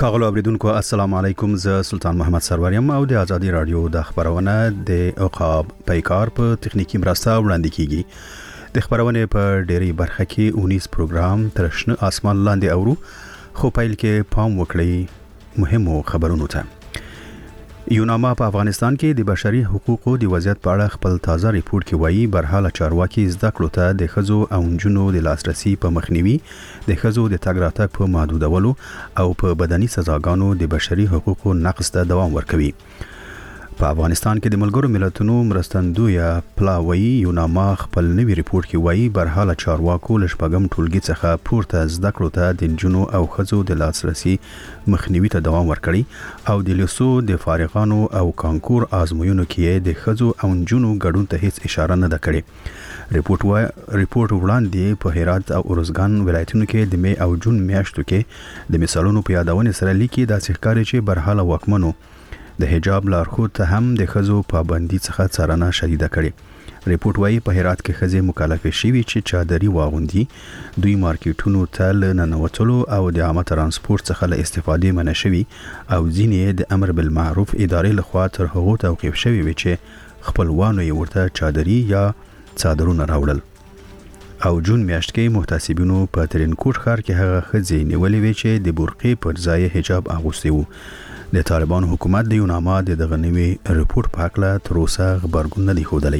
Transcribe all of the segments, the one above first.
ښاغلو اوریدونکو السلام علیکم. زه سلطان محمد سروریم او د ازادي رادیو د خبرونه د عقاب پیکار په تخنیکی مرسته وړاندې کیږي. د خبرونه په ډيري برخه کې 19 پروګرام ترشنه اسمان لاندې اورو، خو پیل کې پام وکړئ مهمو خبرونو ته. یوناما په افغانستان کې د بشري حقوقو د وضعیت په اړه خپل تازه ریپورت کې وایي برحاله چارواکي زده کړو ته د ښځو او نجونو د لاسرسي په مخنیوي، د ښځو د تګ راتګ په محدودولو او په بدني سزاګانو د بشري حقوقو نقض ته دوام ورکوي. په افغانستان کې د ملګرو ملتونو مرستندوی پلاوی یوناما خپل نوی ریپورت کې وایي برحاله چارواکو لشپږم ټولګي څخه پورته زده کړو ته د نجونو او ښځو د لاسرسي مخنیوي ته دوام ورکړي او د لیسو د فارغانو او کانکور آزموینو کې د ښځو او نجونو ګډون ته هیڅ اشاره نه ده کړې. ریپورت وړاندې په هرات او ارزګان ولایتونو کې د می او جون میاشتو کې د مثالونو په یادونه سره لیکي د ښکاري چې برحاله واکمنو د حجاب لارښود ته هم د ښځو پابندي څخه څارنه شدیده کړې. ریپورت وايي په هرات کې ښځې مکلفې شوي چې چادري واغوندي، دوی مارکیټونو ته ننوتلو او د عامه ترانسپورت څخه له استفادې منع شوي او ځینې د امر بالمعروف ادارې لخوا تر هغو توقیف شوي وي چې خپلوانو یې ورته چادري یا څادرونه راوړل. او جون میاشت کې محتسبینو په ترینکوټ ښار کې هغه ښځې نیولې وي چې د برقې پر ځای حجاب اغوستی وو. د طالبان حکومت د یوناما د دغه نوي ریپورت په اړه تر اوسه خبرګون نه دی ښودلی.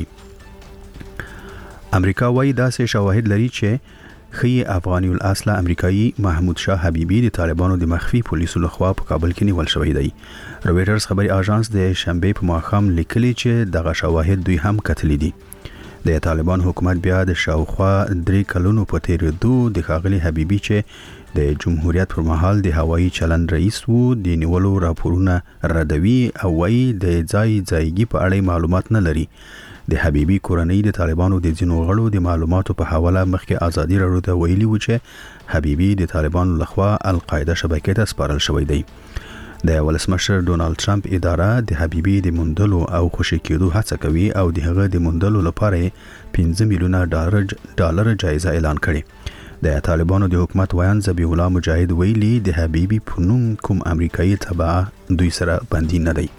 امریکا وايي داسې شواهد لري چې خي افغاني الاصله امریکایي محمود شاه حبیبي د طالبانو د مخفي پولیسو لخوا په کابل کې نیول شوی دی. رويټرز خبري اژانس د شنبه په ماښام لیکلي چې دغه شواهد دوی هم کتلي دي. د طالبان حکومت بیا د شاوخوا 3 کلونو په تیریدو د ښاغلي حبیبي چې د جمهوریت پر مهال د هوایي چلند رئیس وو د نیولو راپورونه ردوي او وايي د ځایګي په اړه معلومات نه لري. د حبیبي کورنۍ د طالبانو د ځینو غړو د معلوماتو په حواله مخکې ازادي راډیو ته ویلي و چې حبیبي د طالبانو لخوا القاعده شبکې ته سپارل شوی دی. د ولسمشر ډونالد ټرمپ اداره د حبیبي د موندلو او خوشی کېدو هڅه کوي او د هغه د موندلو لپاره 15 میلیونه ډالر جایزه اعلان کړي. د طالبانو د حکومت ویان ذبیح الله مجاهد ویلي د حبیبي په نوم کوم امریکایي تبع دوی سره بندي نه دی.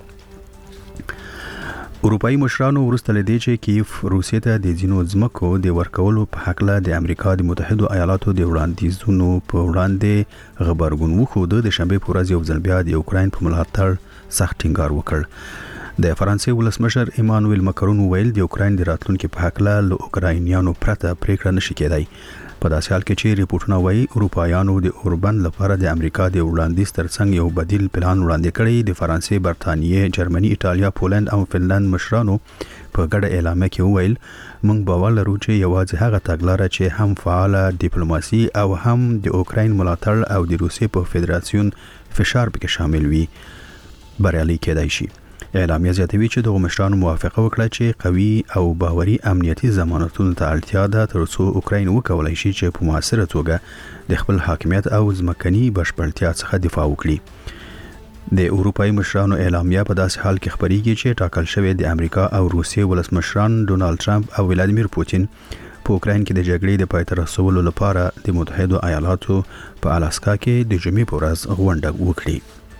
اروپایي مشرانو ورسته لیدي چې کیف روسیې ته د ځینو ځمکو د ورکولو په حق له د امریکا د متحده ایالاتو د وړاندیزونو په وړاندې خبرګون وښود. د شنبه په ورځ یو ځل بیا د یوکراین په ملاتړ سخت ټینګار وکړ. د فرانسې ولسمشر ایمانوئل ماکرون ویل د یوکراین د راتلونکو په حق له اوکراینیانو پرته پریکړه نشي کېدای. په داسې حال کې چې ریپورتونه وایي اروپایانو د اوربن لپاره د امریکا د وړاندیز ترڅنګ یو بدیل پلان وړاندې کړی. د فرانسې، برتانیې، جرمني، ایټالیا، پولند او فنلند مشرانو په ګډه اعلامیه کې وویل موږ باور لرو چې یوازې هغه تګلاره چې هم فعاله ډیپلوماسي او هم د اوکراین ملاتړ او د روسیې په فدراسیون فشار پکې شامل وي بریالي کېدای شي. اعلامیه زیاتوي چې دغه مشرانو موافقه وکړه چې قوي او باوري امنیتي ضمانتونو ته اړتیا ده ترڅو اوکراین وکولای شي چې په موثره توګه د خپل حاکمیت او ځمکني بشپړتیا څخه دفاع وکړي. د اروپایي مشرانو اعلامیه په داسې حال کې خبريږي چې ټاکل شوی د امریکا او روسیې ولسمشران ډونالد ټرمپ او ولادیمیر پوتین په اوکراین کې د جګړې د پای ته رسولو لپاره د متحده ایالاتو په الاسکا کې د جمعې په ورځ غونډه وکړي.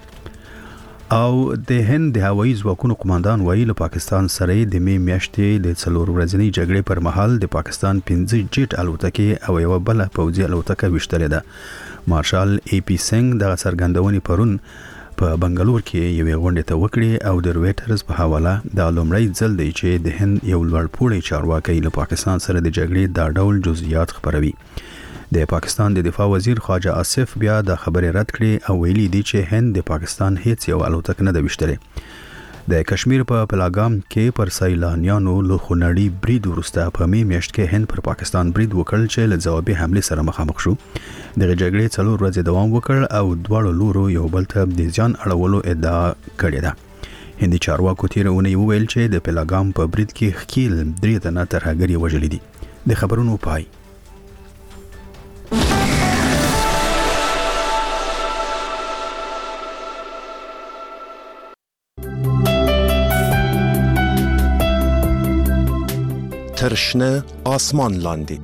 او د هند د هوایي ځواکونو قوماندان ویل پاکستان سره د می میاشتې د 4 ورځنۍ جګړې پر مهال د پاکستان 15 جیټ الوتکې او یو بل پوځي الوتکه وشتلې ده. مارشال ای پی سنگ د څرګندونې پرون په بنگلور کې یو غونډه ته وکړي او د رويټرز په حواله د لومړی ځل دی چې د هند یو لوړپوړی چارواکي له پاکستان سره د جګړې د ډول جزئیات خبروي. د پاکستان د دفاع وزیر خواجه آصف بیا د خبرې رد کړې او ویلي دی چې هند د پاکستان هیڅ یو الوتکه نه ده وشتلې. د کشمیر په پلاګام کې پر سیلانیانو له خونړي برید وروسته په می میاشت کې هند پر پاکستان برید وکړ چې له ځوابي حمله سره مخامخ شو. د جګړې 4 ورځې دوام وکړ او دواړو لورو یو بل ته د ځان اړولو ادعا کړې ده. هندي چارواکو تیرونه ویل چې د پلاګام په برید کې خکیل 3 تنه ترهګری وژل دي. د خبرونو پای. ترشنه آسمان لاندې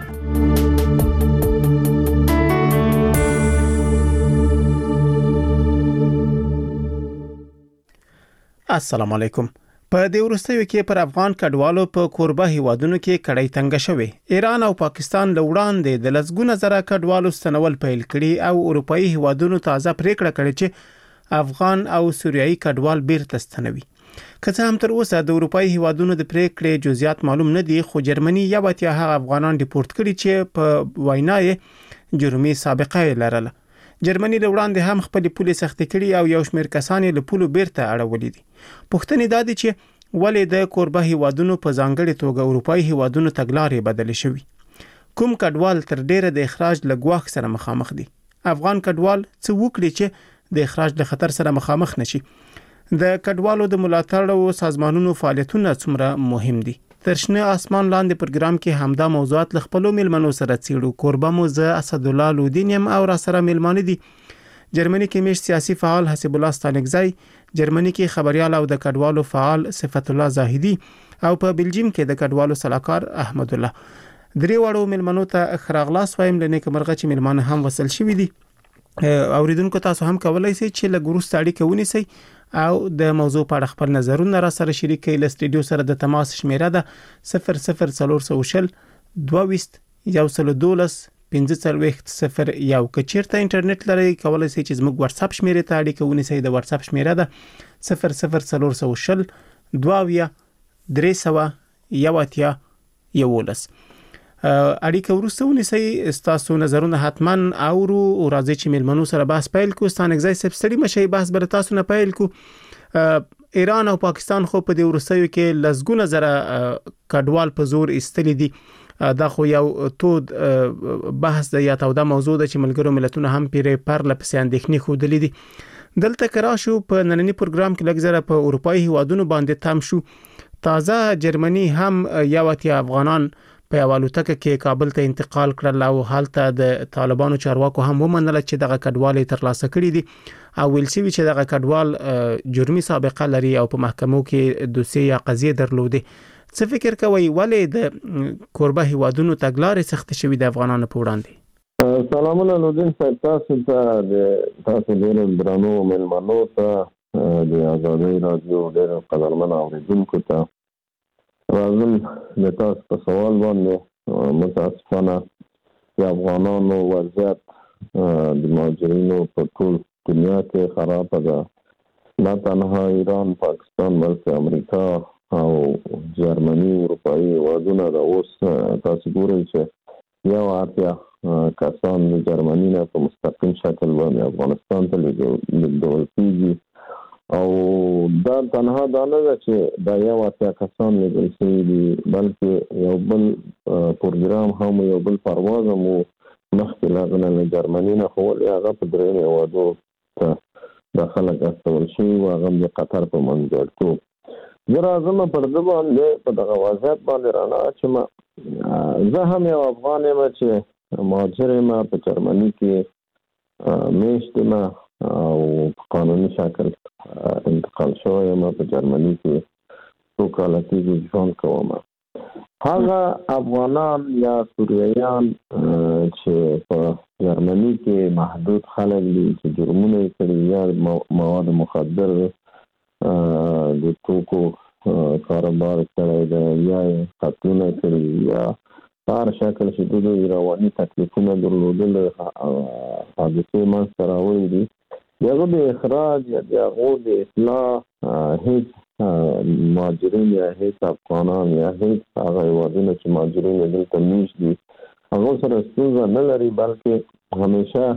السلام علیکم. په دې وروستیو کې پر افغان کډوالو په کوربه هیوادونو کې کډی تنګ شوی. ایران او پاکستان له وړاندې د لسګونه زره کډوالو ستنول پیل کړي او اروپאי هیوادونو تازه پریکړه کړې چې افغان او سوریایي کډوال بیرته ستنوي. که څه هم تر اوسه د اروپאי هیوادونو د پریکړې جزئیات معلوم نه دي، خو جرمني یا واتیا هغه افغانان ډیپورت کړي چې په وینای جرمي سابقه لرله. جرمني له وړاندې هم خپل پولې سختې کړي او یو شمېر کسان له پولو بیرته اړولې دي. پوښتنه دا ده چې ولې د کوربه هیوادونو په ځانګړي توګه اروپאי هیوادونو تګلارې بدلې شوې؟ کوم کډوال تر ډیره د اخراج له ګواښ سره مخامخ دي؟ افغان کډوال څه وکړي چې د اخراج له خطر سره مخامخ نشي؟ د کډوالو د ملاتړ سازمانونو فعالیتونه څومره مهم دي؟ تر شنه اسمان لاندې پروګرام کې همدا موضوعات ل خپل میلمنو سره څیړو. کوربه مو زه اسد الله لودینیم او را سره میلمانه دي جرمني کې مش سیاسي فعال حسب الله ستانګزای، جرمني کې خبريال او د کډوالو فعال صفت الله زاهدی او په بلجیم کې د کډوالو صلاحکار احمد الله. درې وړو میلمنو ته خراغلاس وایم، لنه کومرغه چې میلمانه هم وصل شوی دي. اوریدونکو تاسو هم کولای شئ چې له ګروس اړیکه ونیسئ او د موضوع په اړه خپل نظرونه را سره شریک کړئ. له سټډیو سره د تماس شمیره ده 00400 22 112 15 یو. که چیرته انټرنیټ لرئ کولای شئ چې زموږ واتس اپ شمیره ته اړیکه ونیسئ. د واتس اپ شمیره ده 00400 22 311. اړیکه ورسته ونیسئ. تاسو نظرونه حتما اورو او راځي چې میلمنو سره بحث پیل کو. ستانګزای سبسټډي مشي بحث بر تاسو نه پیل کو. ایران او پاکستان خو په دې ورسېو کې لسګونه زره کډوال په زور ایستلې دي. دا خو یو تود بحث د یا توده موضوع د چې ملګرو ملتونو هم پیره پر لپسې اندېښنې خودلې دي. دلته کرا شو په نننی پروګرام کې لږ په اروپאי هیوادونو باندې تم شو. تازه جرمني هم یا واتیا افغانان په والوتکه کې کابل ته انتقال کړل او حالته د طالبانو چارواکو هم ومنل چې دغه کډوالې ترلاسه کړي دي او ویل شوی چې دغه کډوال جرمي سابقه لري او په محکمو کې دوسیه یا قضیه درلوده. څه فکر کوي ولې د کوربه هیوادونو تګلارې سخت شوی د افغانانو په وړاندې؟ سلامونه لودین صاحب، تاسو ډېر درنو مېلمنو ته د آزادۍ رادیو ډېر قدرمن اوریدونکو ته راځم د تاسو په سوال باندې. متاسفانه د افغانانو وضعیت د مهاجرینو په ټول دنیا کې خراب ده. نه تنها ایران، پاکستان بلکې امریکا او جرمني اروپאי هیوادونه د اوس تاسو ګورئ چې یو اتیا کسان د جرمني نه په مستقیم شکل باندې افغانستان ته لیږدول کیږي او دا تنها دا نه ده چې دا یو اتیا کسان لیږل شوي دي، بلکې یو بل پروګرام هم یو بل پرواز هم مخکې له هغه نه جرمني نه خو هغه په درېیمو هیوادو ته دا خلک استول شوي و، هغه د قطر په منځګړیتوب. زه راځم پر ده باندې په دغه وضعیت باندې رڼا اچوم. زه هم یو افغان یم چې مهاجر یم، په جرمني کې میشت یم او په قانوني شکل انتقال شوی یم. په جرمني کې څو کاله کېږي ژوند کوم. هغه افغانان یا سوریایان چې په جرمني کې محدود خلک دي چې جرمونه یې کړي یا مواد مخدر د توکو کاروبار کړی دی یا قتلونه کړي یا هر شکل چې دوی رواني تکلیفونه درلودل حادثې منځته راوړي دي. د هغو د اخراج یا د هغو د اصلاح هیڅ مهاجرین یا هیڅ افغانان یا هیڅ هغه هیوادونه چې مهاجرین دلته میشت دي هغو سره ستونزه نه لري، بلکې همیشه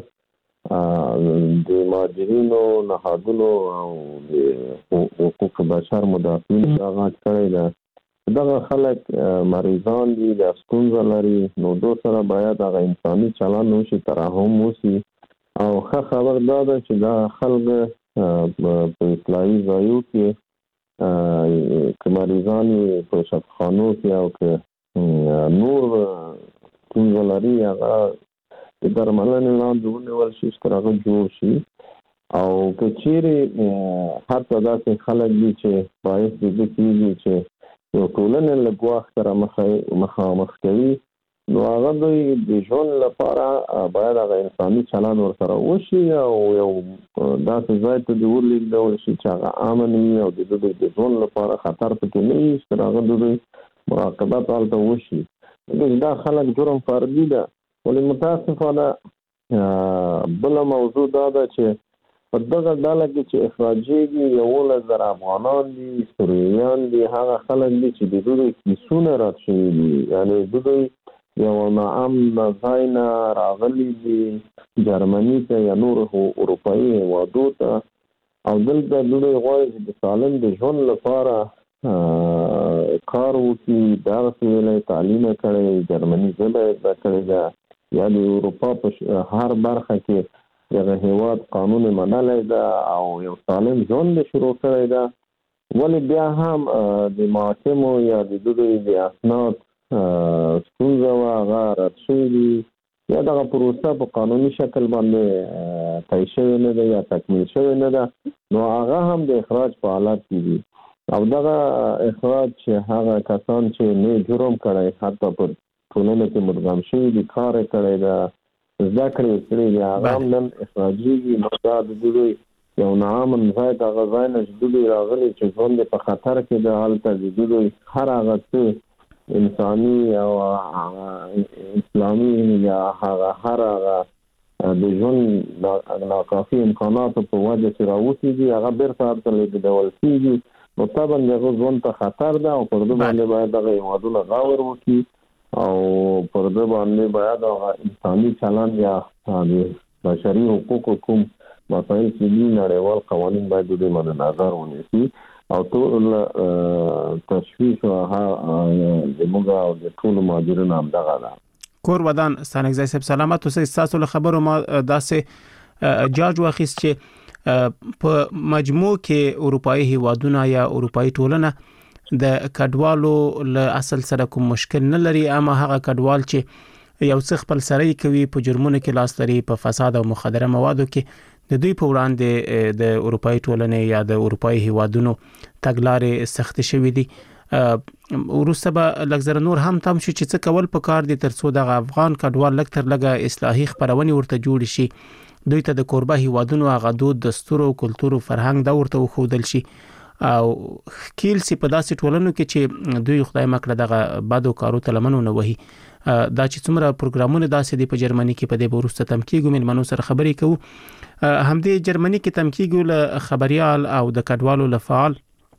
د مهاجرینو نهادونو او د حقوق بشر مدافعین هغه کړی ده. دغه خلک مریضان دي، د ستونزه لري، نو دو سره باید هغه انساني چلند وشي، ترحم وشي. او ښه خبر دا ده چې دا خلک په اصلاحي ځایو کې که مریضان په شفاخانو کې او که نور ستونزه لري هغه د درملنې لاندې ونیول شي چې تر هغه جوړ شي. او که چیرې حتی داسې خلک دي چې باعث د دې کېږي چې یو ټولنه له ګواښ سره مخامخ کوي نو هغه دوی د ژوند لپاره باید هغه انساني چلند ورسره وشي او یو داسې ځای ته د ورلېږدول شي چې هغه امن وي او د دوی د ژوند لپاره خطر پکې نه وي، چې هغه د دوی مراقبت هلته وشي. دا خلک جرم فردي ده، ولې متاسفانه بله موضوع دا ده چې په دغه ډله کې چې اخراجېږي 11,000 افغانان دي، سوریان دي، هغه خلک دي چې د دوی کیسونه رد شوي دي، یعنې دوی یو ناامن ځای نه راغلي دي جرمني ته یا نور اروپایي هېوادو ته، او دلته دوی غواړي چې د سالم د ژوند لپاره کار وکړي، دغسې ویلی تعلیم یې کړی، جرمني ژبه یې زده کړې ده، یا د اروپا په هر برخه کې دغه هېواد قانون یې منلی ده او یو سالم ژوند یې شروع کړی ده، ولې بیا هم د محاکمو یا د دوی د اسناد ستونزه وه، هغه رد شوي دي، یا دغه پروسه په قانوني شکل باندې طی شوې نه ده یا تکمیل شوې نه ده، نو هغه هم د اخراج په حالت کې دي. او دغه اخراج چې هغه کسان چې نه جرم کړی، حتی په ټولنه کې مدغم شوي دي، کار یې کړی ده، زده کړې کړې دي، هغه هم نن اخراجېږي. نو دا د دوی یو ناامن ځای ته هغه ځای نه چې دوی راغلي چې ژوند یې په خطر کې ده، هلته د دوی هر هغه څه انساني او اسلامي یا هر هغه د ژوند ناکافي امکاناتو په وجه چې راوتي دي، هغه بیرته هلته لیږدول کېږي. نو طبعا د هغه ژوند ته خطر ده او پر ده باندې باید دغه هېوادونه غور وکړي او پر ده باندې باید هغه انساني چلند یا د بشري حقوقو کوم مسایل چې دي نړیوال قوانین باید د دوی مد نظر ونیسي او ټول تشویش زموږ او د ټولو مهاجرینو همدغه ده. کور ودان ستانکزی صاحب سلامت اوسئ. ستاسو له خبرو ما داسې جاج واخیست چې په مجموع کې اروپایي هیوادونه یا اروپایي ټولنه د کډوالو له اصل سره کوم مشکل نه لري، اما هغه کډوال چې یو څه خپل سره کوي، په جرمونو کې لاس لري، په فساد او مخدره موادو کې، د دوی په وړاندې د اروپایي ټولنې یا د اروپایي هیوادونو تګلارې سخت شوي دي. وروسته به لږ زره نور هم تم شي چې څه کول پکار دي ترڅو دغه افغان کډوال لږ تر لږه اصلاحي خپرونې ورته جوړ شي، دوی ته د کوربه هیوادونو هغه دود، دستور او کلتور او فرهنګ دا ورته وښودل شي او کیل سي په داسې ټولنو کې چې دوی خدای مکړه دغه بدو کارو ته لمنو نه وهي. دا چې څومره پروګرامونه داسې دي په جرمني کې، په دې وروسته تم کېږو مېلمنو سره خبرې کوو. همدې جرمني کې تم کېږو له خبريال او د کډوالو له فعال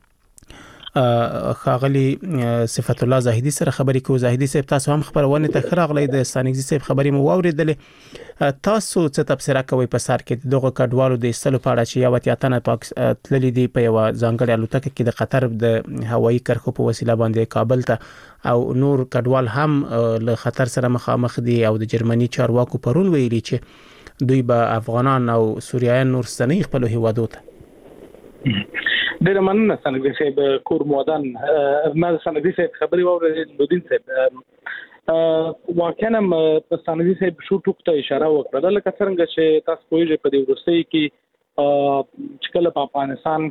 خاغلی صفت الله زاهدی سره خبرې کوو. زاهدی صاحب تاسو هم خبرونه ته خراغلی، د ستانکزی صاحب خبرې مو واوریدلې، تاسو څه تبصره کوئ په سر کې دغه کډوالو د ایستلو په اړه چې یو اتیاتنه پاک تللی دی په یو ځانګړي الوتکه کې د قطر د هوایي کرښو په وسیله باندې کابل ته، او نور کډوال هم له خطر سره مخامخ دي او د جرمني چارواکو پرون ویلي چې دوی به افغانان او سوریایان نور ستنی خپل هیوادو ته. ډېر مننه ستانکزی صاحب. کور مودان ما ستانکزی صاحب خبرې واورېدې. نورالدین صاحب واقعا په ستانکزی صاحب شو ټوک ته اشاره وکړه، لکه څنګه چې تاسو پوهیږئ په دې وروستۍ کې چې کله په افغانستان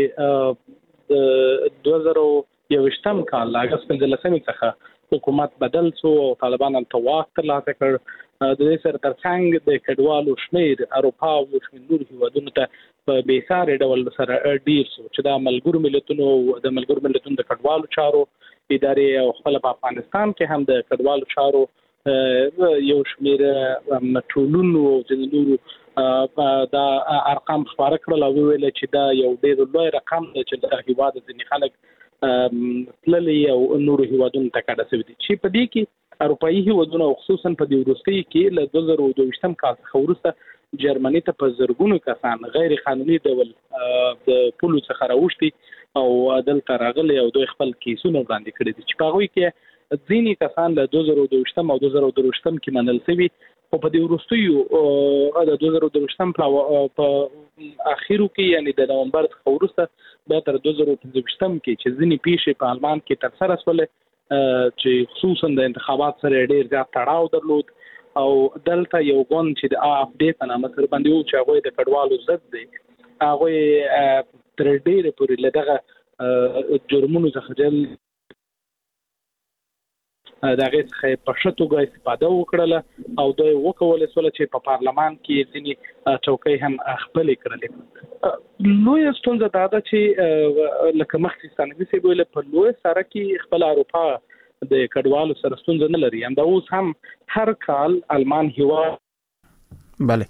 کې د 2021 کال اګست 15 څخه حکومت بدل شو او طالبان هم واک ترلاسه کړ، د دې سره ترڅنګ د کډوالو شمیر اروپا او شمیر نور هیوادونو ته په بیسارې ډول سره ډیر شو چې د ملګرو ملتونو د کډوالو چارو ادارې او خپل په افغانستان کې هم د کډوالو چارو یو شمیر ټولونو او ځینې دا ارقام خبره کړل او ویل چې دا یو ډیر لوی رقم دی چې د هیواد ځینې خلک تللی او نور هیوادونو ته کډه شوي دي، چې په دې کې اروپایي هیوادونه خصوصا په دې وروستۍ کې له 2022 کال څخه وروسته جرمني ته په زرګونو کسان غیر قانوني ډول د پولو څخه راوښتي او دلته راغلي او دوی خپل کیسونه وړاندې کړي دي، چې په هغوی کې ځینې کسان له 2022 او 2023 کې منل شوي، خو په دې وروستیو د 2022 په اخیرو کې یعنی د نومبر څخه وروسته بیا تر 2025 کې چې ځینې پیښې په آلمان کې ترسره شولې چې خصوصا د انتخابات سره ډېر زیات تړاو درلود او دلته یو ګوند چې د اپډیټ په نامه سره باندې و چې هغوی د کډوالو ضد دی، هغوی تر ډېرې پورې له دغه جرمونو څخه د هغه څخه په شتوګه استفاده وکړه او دوی وکول چې په پارلمان کې ځینی چوکۍ هم خپل کړلې لوی ستونزه دا ده چې لکه مخکې ستانګي سی ویل په لوی سره کې خپل اروپا د کډوالو سره ستونزه نه لري هم دا اوس هم هر کال آلمان هوا bale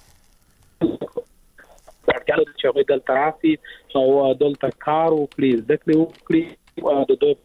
کله چې دلته راسي او دلته کار وکړي ذکر وکړي د دوی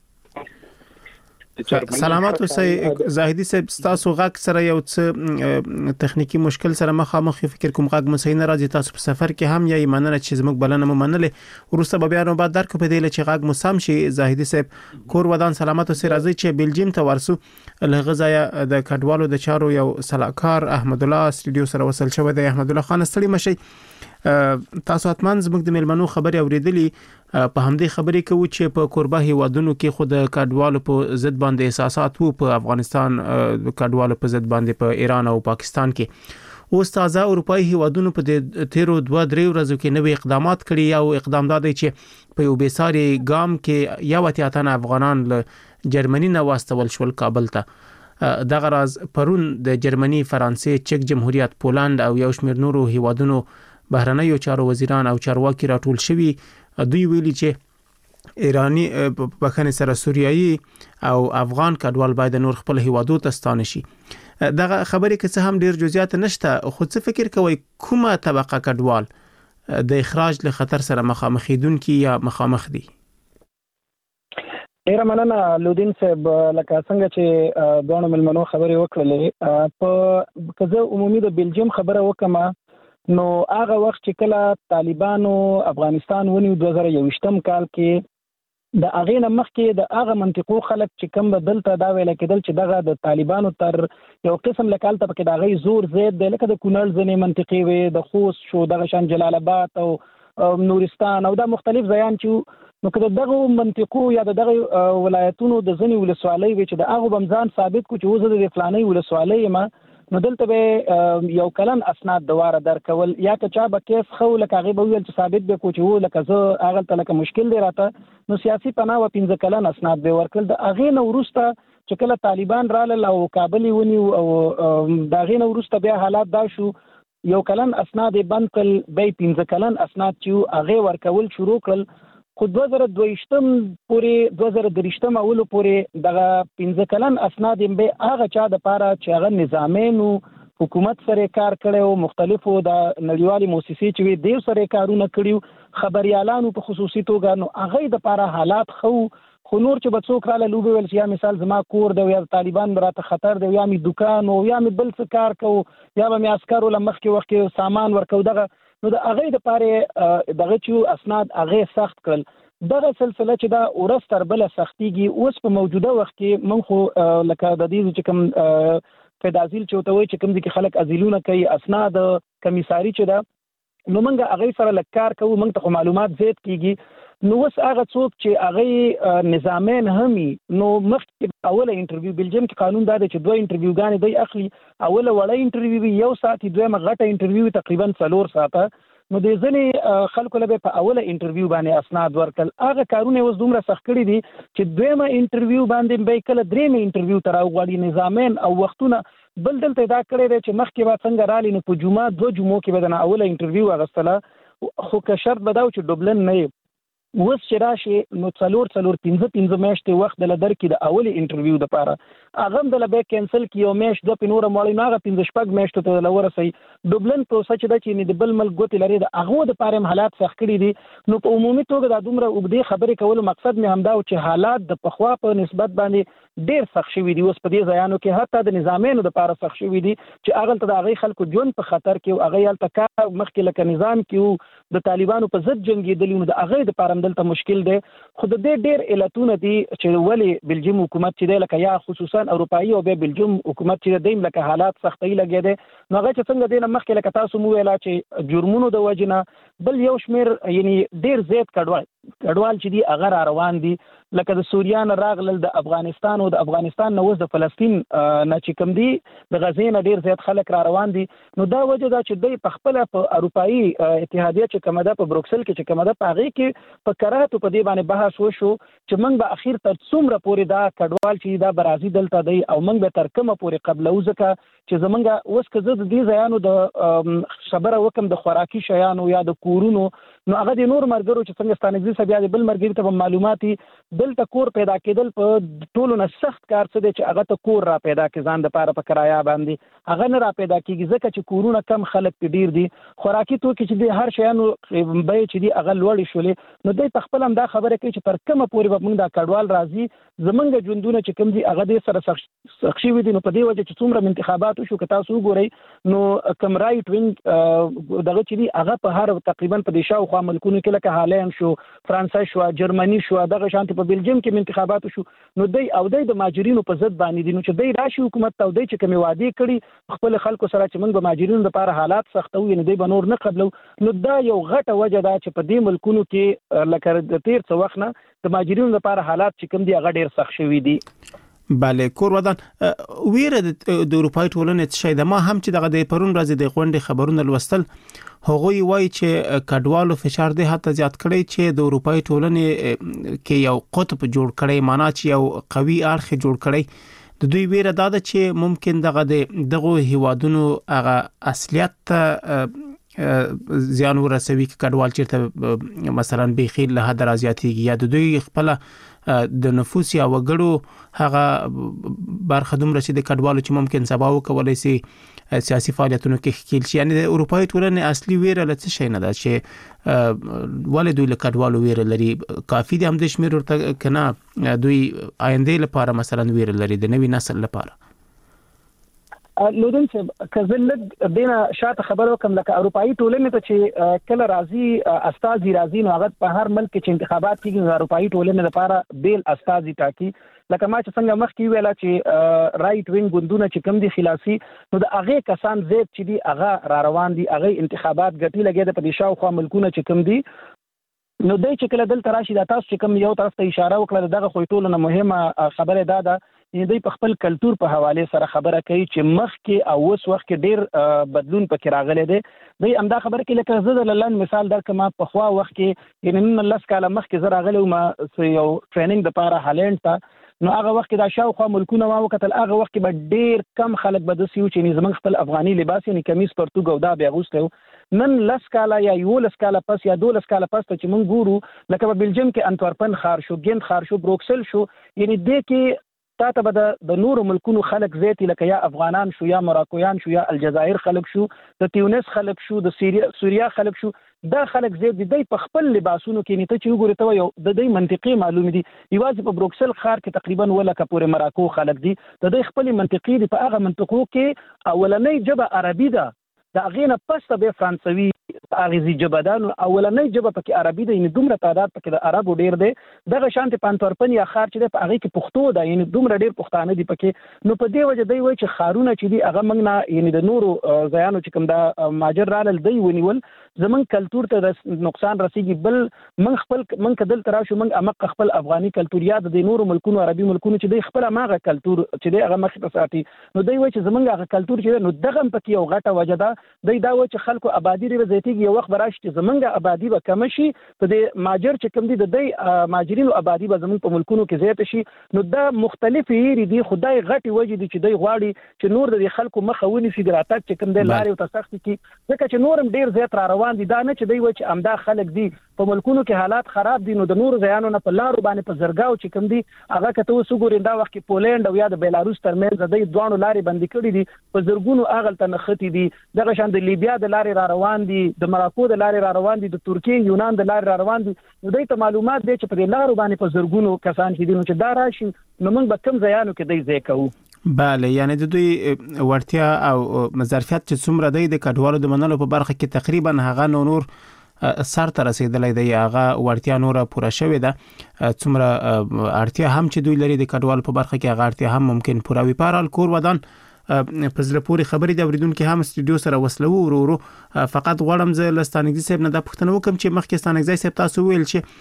سلامات اوسئ زاهدي صاحب تاسو غاک سره یو څه تخنیکی مشکل سره مخامخ فکر کوم غاک مسین راځي تاسو په سفر کې هم یا مننه چې زموږ بلنه منلې ورسته بیا نو بعد درک په دی چې غاک مسام شي زاهدي صاحب کور ودان سلامات اوسئ راځي چې بلجیم ته ورسو له غزایا د کډوالو د چارو یو صلاحکار احمد الله استودیو سره وصل شوی دی احمد الله خان ستړي مشي تاسو اتمن زموږ د ملمنو خبري اوریدلې په همدې خبرې کوي چې په کوربه هیوادونو کې خود کډوالو په ضد باندې احساسات وو په افغانستان کډوالو په ضد باندې په ایران او پاکستان کې اوس تازه اروپאי هیوادونو په تیرو 2-3 ورځو کې نوې اقدامات کړي او اقدام دادی چې په یو بیساري ګام کې یو اتیاتانه افغانان له جرمني نه واستول شول کابل ته دغه راز پرون د جرمني فرانسې چک جمهوریت پولند او یو شمېر نورو هیوادونو بهرنیو چارو وزیران او چارواکي راټول شوي دوی ویلي چې ایرانی بخنه سره سوریایي او افغان کډوال باید نور خپل هیوادو ته ستانه شي دغه خبرې کې څه هم ډیر جزئیات نشته خو څه فکر کوي کومه طبقه کډوال د اخراج له خطر سره مخامخیدونکي یا مخامخ دي ډیر مننه لودین صاحب لکه څنګه چې دوه ملمنو خبرې وکړلې په کزه عمومي د بلجیم خبره وکمه نو هغه وخت چې کله طالبانو افغانستان ونیو 2021 کال کې د هغه نه مخکې د هغه منطقو خلک چې کوم بدلته دا ویل کېدل چې دغه د طالبانو تر یو قسم لکالته پکې دا غي زور زید د لکه د کونړ ځنې منطقي وي د خوست شو دغه شان جلال آباد او نورستان او دا مختلف ځایان چې نو کله دغه منطقو یا دغه ولایتونو د ځنې ولسوالۍ وي چې د هغه بمزان ثابت کو چې وزه د فلاني ولسوالۍ ما نو دلته به یو کلن اسناد دواره درکول یا که چا به کیس خو لکه هغه به ویل چې ثابت به کو چې و لکه زه هغه ته لکه مشکل دی راته نو سیاسي پناه و 15 کلن اسناد به ورکل د هغه نو ورسته چې کله طالبان رال او کابل ونی او دا غي نو ورسته بیا حالات دا شو یو کلن اسناد بند کل به 15 کلن اسناد چې هغه ورکول شروع کړل خو 2022 پورې 2023 اولو پورې دغه 15 کلن اسناد به هغه چا د پاره چې هغه نظامینو حکومت سره کار کړو مختلفو د نړیوالي موسسې چې د سره کارونه کړیو خبريالانو په خصوصي توګه نو هغه د پاره حالات خو نور چې بڅوک رااله لوبي ول چې یا مثال زما کور دی یا طالبان براته خطر دی یا می دکان او یا می بل څه کار کو یا به می عسكرو لمخ کې وخت سامان ورکو دغه نو د هغه د پاره دغه چې اسناد هغه سخت کړل دغه سلسله چې دا ورس تر بل سختيږي اوس په موجوده وخت کې من خو لکه د دې چې کوم فدازیل چوتوي چې کوم ځکه خلک ازیلونه کوي اسناد کمیساري چې دا نو منګه هغه سره لکار کوو موږ ته معلومات زیات کیږي نو وس هغه څوک چې هغه نظامین همي نو مخکې اوله انټرویو بلجیم کې قانون دا دی چې دوه انټرویوګانې دی اخلي اوله وړه انټرویو یو ساعت دویمه غټه انټرویو تقریبا 4 ساعته نو د ځنې خلکو له په اوله انټرویو باندې اسناد ورکل هغه کارونه اوس دومره سخت کړي دي چې دویمه انټرویو باندې به کله درېمه انټرویو تر اوغړي نظامین او وختونه بل دلته دا کړی دی چې مخکې به څنګه رالي نو په جمعه 2 جمعو کې به د اوله انټرویو اغستله خو که شرط بداو چې ډوبلن نه اوس چې راشي نو 4 میاشتې وخت د لدر کې د اولی انټرویو د پاره هغه د لبه کینسل کیو میش د پینور مولای ناغه 15 میاشتې ته لورسي ډوبلن پروسه چې د چینی د بل ملک ګوت لري د هغه د پاره حالات سخت کړي دي نو په عمومي توګه د دومره وګړي خبرې کول مقصد مې همدا او چې حالات د پخوا په نسبت باندې ډیر سخت شوي دي اوس په دې ځایانو کې حتی د نظامینو د پاره سخت شوي دي چې هغه ته د هغه خلکو جون په خطر کې او هغه یالته کار مخکې لکه نظام کې د طالبانو په ضد جنگي دي نو د هغه د پاره دلته مشکل دی خو د دې ډیر علتونه دي چې ولی بلجیم حکومت چې دی لکه یا خصوصا اروپאי او به بلجیم حکومت چې دیم لکه حالات سختي لګي دي نو هغه چې څنګه دینه مخکې لکه تاسو مو ویلا چې جرمونو د وجنه بل یو شمیر یعنی ډیر زیات کډوال کډوال چې دی هغه را روان دي لکه د سوریا نه راغلل د افغانستان او د افغانستان نه اوس د فلسطین نه چې کوم دي د غزې نه ډیر زیات خلک را روان دي نو دا وجه دا چې دوی په خپل په اروپאי اتحادیه چې کومه ده په بروکسل کې چې کومه ده په هغه کې په کراتو په دې باندې بحث وشو چې موږ به اخیر تر څومره پورې دا کډوال چې دا برازي دلته دی او موږ به تر کومه پورې قبلو ځکه چې زمونږ اوس که زه د دې ځایانو د خبره وکم د خوراکي شیانو یا د کورونو نو هغه د نور مرګرو چې څنګه ستانګزي سبیا د بل مرګري ته معلوماتي دلته کور پیدا کېدل په ټولو نه سخت کار څه دی چې هغه ته کور را پیدا کې ځان د پاره په کرایه باندې هغه نه را پیدا کېږي ځکه چې کورونه کم خلک په ډیر دي خوراکي توکي چې د هر شیانو به چې دی هغه لوړ شولې نو دوی په خپل هم دا خبره کوي چې تر کومه پورې به موږ دا کډوال راځي زمونږ ژوندونه چې کوم دي هغه د سره سخت شوي دي نو په دې وجه چې څومره انتخابات شو که تاسو وګورئ نو کم رائټ وینګ دغه چې دی هغه په هر تقریبا په دې شاوخوا ملکونو کې لکه هالند شو فرانسه شو جرمني شو دغه شانتي په بلجیم کې انتخابات شو نو دوی د ماجرینو په ضد باندې دي نو چې دوی راشي حکومت ته دوی چې کوم وعده کړي خپل خلکو سره چې موږ به ماجرینو لپاره حالات سختو نه دوی به نور نه قبلو نو دا یو غټه وجه ده چې په دې ملکونو کې لکه د تیر څو وخت نه د ماجرینو لپاره حالات چې کوم دي هغه ډیر سخت شوي دي بله کور ودان ویره د اروپای ټولنې شي د ما هم چې دغه د پرون ورځ د غونډې خبرونه لوستل هغوی وایي چې کډوالو فشار دی حتی زیات کړی چې د اروپای ټولنې کې یو قطب جوړ کړي معنا چې یو قوي اړخ جوړ کړي د دوی ویره دا ده چې ممکن دغه هیوادونو هغه اصلیت زیان ورسوي کې کډوال چیرته مثلا بخیل له حد راځياتيږي یا د دوی خپل د نفوس یا وګړو هغه برخه دومره چې د کډوالو چې ممکن سبا وکولای شي سیاسي فعالیتونو کې ښکیل شي یعنی د اروپای ټولنې اصلي ویره لته شي نه ده چې ولې دوی له کډوالو ویره لري کافي دي هم د شمیر ورته کنه دوی آینده لپاره مثلا ویره لري د نوي نسل لپاره لودن چې کزلګ دینه شاته خبرو کوم لکه اروپאי ټولنې ته چې کله راځي استازي راځي نو هغه په هر ملک کې انتخابات کیږي اروپאי ټولنې لپاره بیل استازي ټاکي لکه ما چې څنګه مخکې ویلا چې رائټ وینګ ګوندونه چې کم دي خلاصي نو د هغه کسان زیات چې دي هغه را روان دي هغه انتخابات ګټي لګي د پدې شاوخوا ملکونه چې کم دي نو دای چې کله دلته راشي دا تاسو چې کم یو طرف ته اشاره وکړه دغه خو ټولنه مهمه خبره ده دوی په خپل کلچر په حواله سره خبره کوي چې مخکې او اوس وخت کې ډیر بدلون پکې راغلی دی دوی همدا خبره کوي لکه زه د لاندې مثال درکم په خوا وخت کې یعنی لس کاله مخکې زه راغلی ما یو ټریننګ د پاره هالند ته نو هغه وخت کې دا شاوخوا ملکونه ما وکتل هغه وخت کې به ډیر کم خلک به داسې و چې زمونږ خپل افغاني لباس یعنی کمیس پرتوګ او دا بیا اغوستی نن لس کاله یا 11 کاله پس یا 12 کاله پس چې مونږ ګورو لکه په بلجیم کې انټورپن ښار شو ګینت ښار شو بروکسل شو یعنی دې کې تاسو به د نورو ملکونو خلک زیاتی لکه یا افغانان شو یا مراکویان شو یا الجزائر خلک شو د تیونس خلک شو د سوریا خلک شو دا خلک زیات دي په خپل لباسونو کې نیته چې وګورئ ته یو د دې منطقي معلومه دي یوازې په بروکسل ښار کې تقریبا ولکه پورې مراکو خلک دي د دې خپل منطقي دي په هغه منطقو کې اولنۍ جبه عربي ده د اغینه پس به فرانسوي اغیزي جبدان اولنۍ جبه پکې عربي ده یعنی دومره تعداد پکې د عربو ډیر دی دغه شانت پانتورپن یا خار چې په هغه کې پښتو ده یعنی دومره ډیر پښتانه دي پکې نو په دې وجه دی وای چې خارونه چې دي هغه موږ نه یعنی د نورو ځایانو چې کوم دا ماجر رال دی ونیول زمون کلچر ته نقصان رسیږي بل من کدل تراشو من امق خپل افغاني کلچر یاد د نورو ملکونو عربي ملکونو چې دی خپل ماغه کلچر چې دی هغه مخ ته ساتي نو دی وای چې زمونږ هغه کلچر چې نو دغه پکې یو غټه وجه ده دی دا وای چې خلکو آبادی لري زیاتیږي یو وخت براشي چې زمونږ آبادی به کم شي په دې ماجر چې کوم دي د دې ماجرینو آبادی به زمونږ په ملکونو کې زیات شي نو دا مختلفې لري دي خدای غټي وجه دي چې دی غواړي چې نور د خلکو مخاوني فګراتات چې کوم دی لاري او تسخت کی ځکه چې نورم ډیر زیات را روان دي دا نه چې دی وای چې امدا خلک دي په ملکونو کې حالات خراب دي نو د نور ځایانو نه په لارو باندې په زرګاو چې کوم دي هغه کته وسګورین دا وخت کې پولند او یا د بیلاروس ترمنځ د دوانو لارې بندي کړې دي په زرګونو اغل ته نختی دي دغه شان د لیبیا د لارې را روان دي د مراکو د لارې را روان دي د ترکیه یونان د لارې را روان دي نو دوی ته معلومات دي چې په لارو باندې په زرګونو کسان چې دي نو چې دا راشي نو موږ به کم ځایانو کې دی ځای کوو بله یعنی د دوی ورتیا او ظرفیت چې څومره دی د کډوالو د منلو په برخه کې تقریبا هغه نور سر ته رسیدلای دی هغه ورتیا نور پوره شوې ده څومره اړتیا هم چې دوی لري د کډوالو په برخه کې هغه اړتیا هم ممکن پوره وي پارال کور ودان په زړه پورې خبرې د اوریدونکو هم استودیو سره وسلو ورو فقط غواړم زه لستانګزي صاحب نه د پښتنو کوم چې مخکې ستانګزي صاحب تاسو ویل چې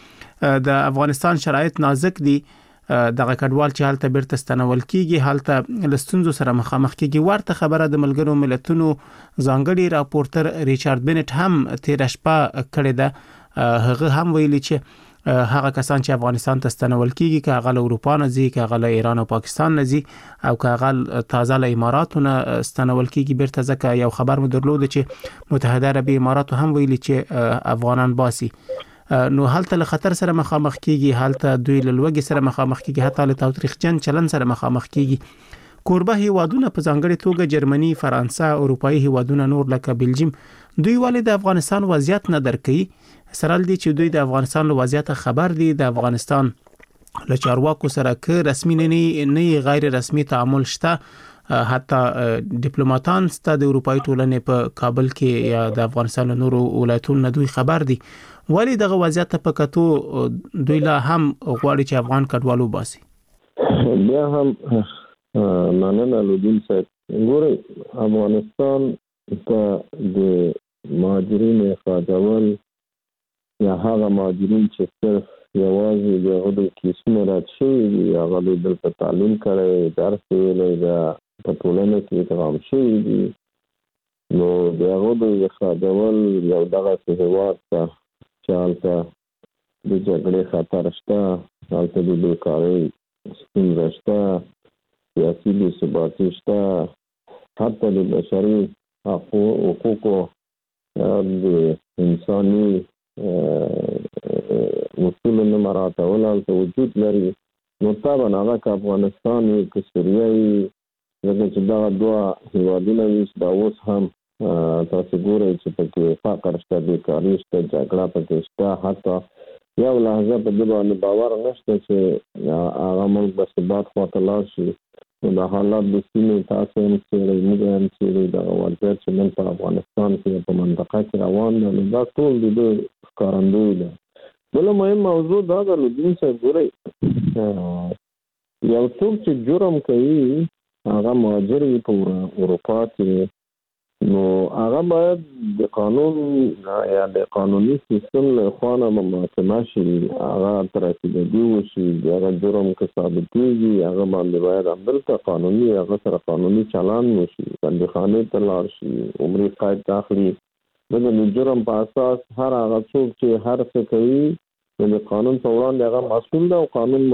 د افغانستان شرایط نازک دي دغه کډوال چې حالت بیرته ستنول کیږي حالت لستونزو سره مخامخ کیږي ورته خبره د ملګرو ملتونو ځانګړي راپورټر ریچارډ بنټ هم تیر شپه کړې ده هغه هم ویلي چې هغه کسان چې افغانستان ته ستنول کیږي که هغه له اروپا نه ځي که هغه له ایران او پاکستان نه ځي او که هغه تازه له اماراتو نه ستنول کیږي بیرته ځکه یو خبر مو درلود چې متحده عربی اماراتو هم ویلي چې افغانان باسي نو حالت له خطر سره مخامخ کیږي حالت دوی له لوګي سره مخامخ کیږي حتی له تاریخجن چلن سره مخامخ کیږي کوربه هیوادونه په ځانګړي توګه جرمني فرانسه اروپאי هیوادونه نور لکه بلجیم دوی ولې د افغانستان وضعیت نه درکې سرال دي چې دوی د افغانستان له وضعیت خبر دي د افغانستان له چارواکو سره که رسمي نه غیر رسمي تعامل شته حتی ډیپلوماټان ست د اروپאי ټولنې په کابل کې یا د افغانستان نورو ولایتونو دوی خبر دي ولی دغه وضعیت په کتو دوی لا هم غواړي چې افغان کډوالو باسي بیا هم مننه لودین صاحب ګورئ افغانستان ته د مهاجرینو اخراجول یا هغه مهاجرین چې صرف یوازې د هغوی کیسونه رد شوي دي هغه دوی دلته تعلیم کړی درس ویلی ده په ټولنه کې ادغام شوي دي نو د هغوی اخراجول یو دغسې هېواد ته چې هلته د جګړې خطر شته هلته د بېکارۍ ستونزه شته سیاسي بېثباتي شته حتی د بشري حقوقو د انساني اصولو نه مراعاتول هلته وجود لري نو طبعا هغه که افغانستان وي که سوریه وي ځکه چې دغه دوه هېوادونه وي چې دا اوس هم تاسې ګورئ چې پکې فقر شته بېکاري شته جګړه پکې شته حتی یو لحظه په دې باندې باور نشته چې هغه ملک به ثبات خواته لاړ شي نو د حالات د سیمې تاسې هم څېړئ موږ هم څېړئ دغه وضعیت چې نن په افغانستان کې په منطقه کې روان ده نو دا ټول د دې ښکارندوی ده بله مهم موضوع دا ده لودین صاحب ګورئ یو څوک چې جرم کوي هغه مهاجر وي په اروپا کې نو هغه باید د قانون یا د قانوني سیستم له خوا نه محاکمه شي هغه ترافیکي وشي د هغه جرم که ثابتېږي هغه باندې باید همدلته قانوني هغه سره قانوني چلان وشي بندیخانې ته لاړ شي عمري قید اخلي د جرم په اساس هر هغه څوک چې هر څه کوي د قانون په وړاندې هغه مسؤل ده او قانون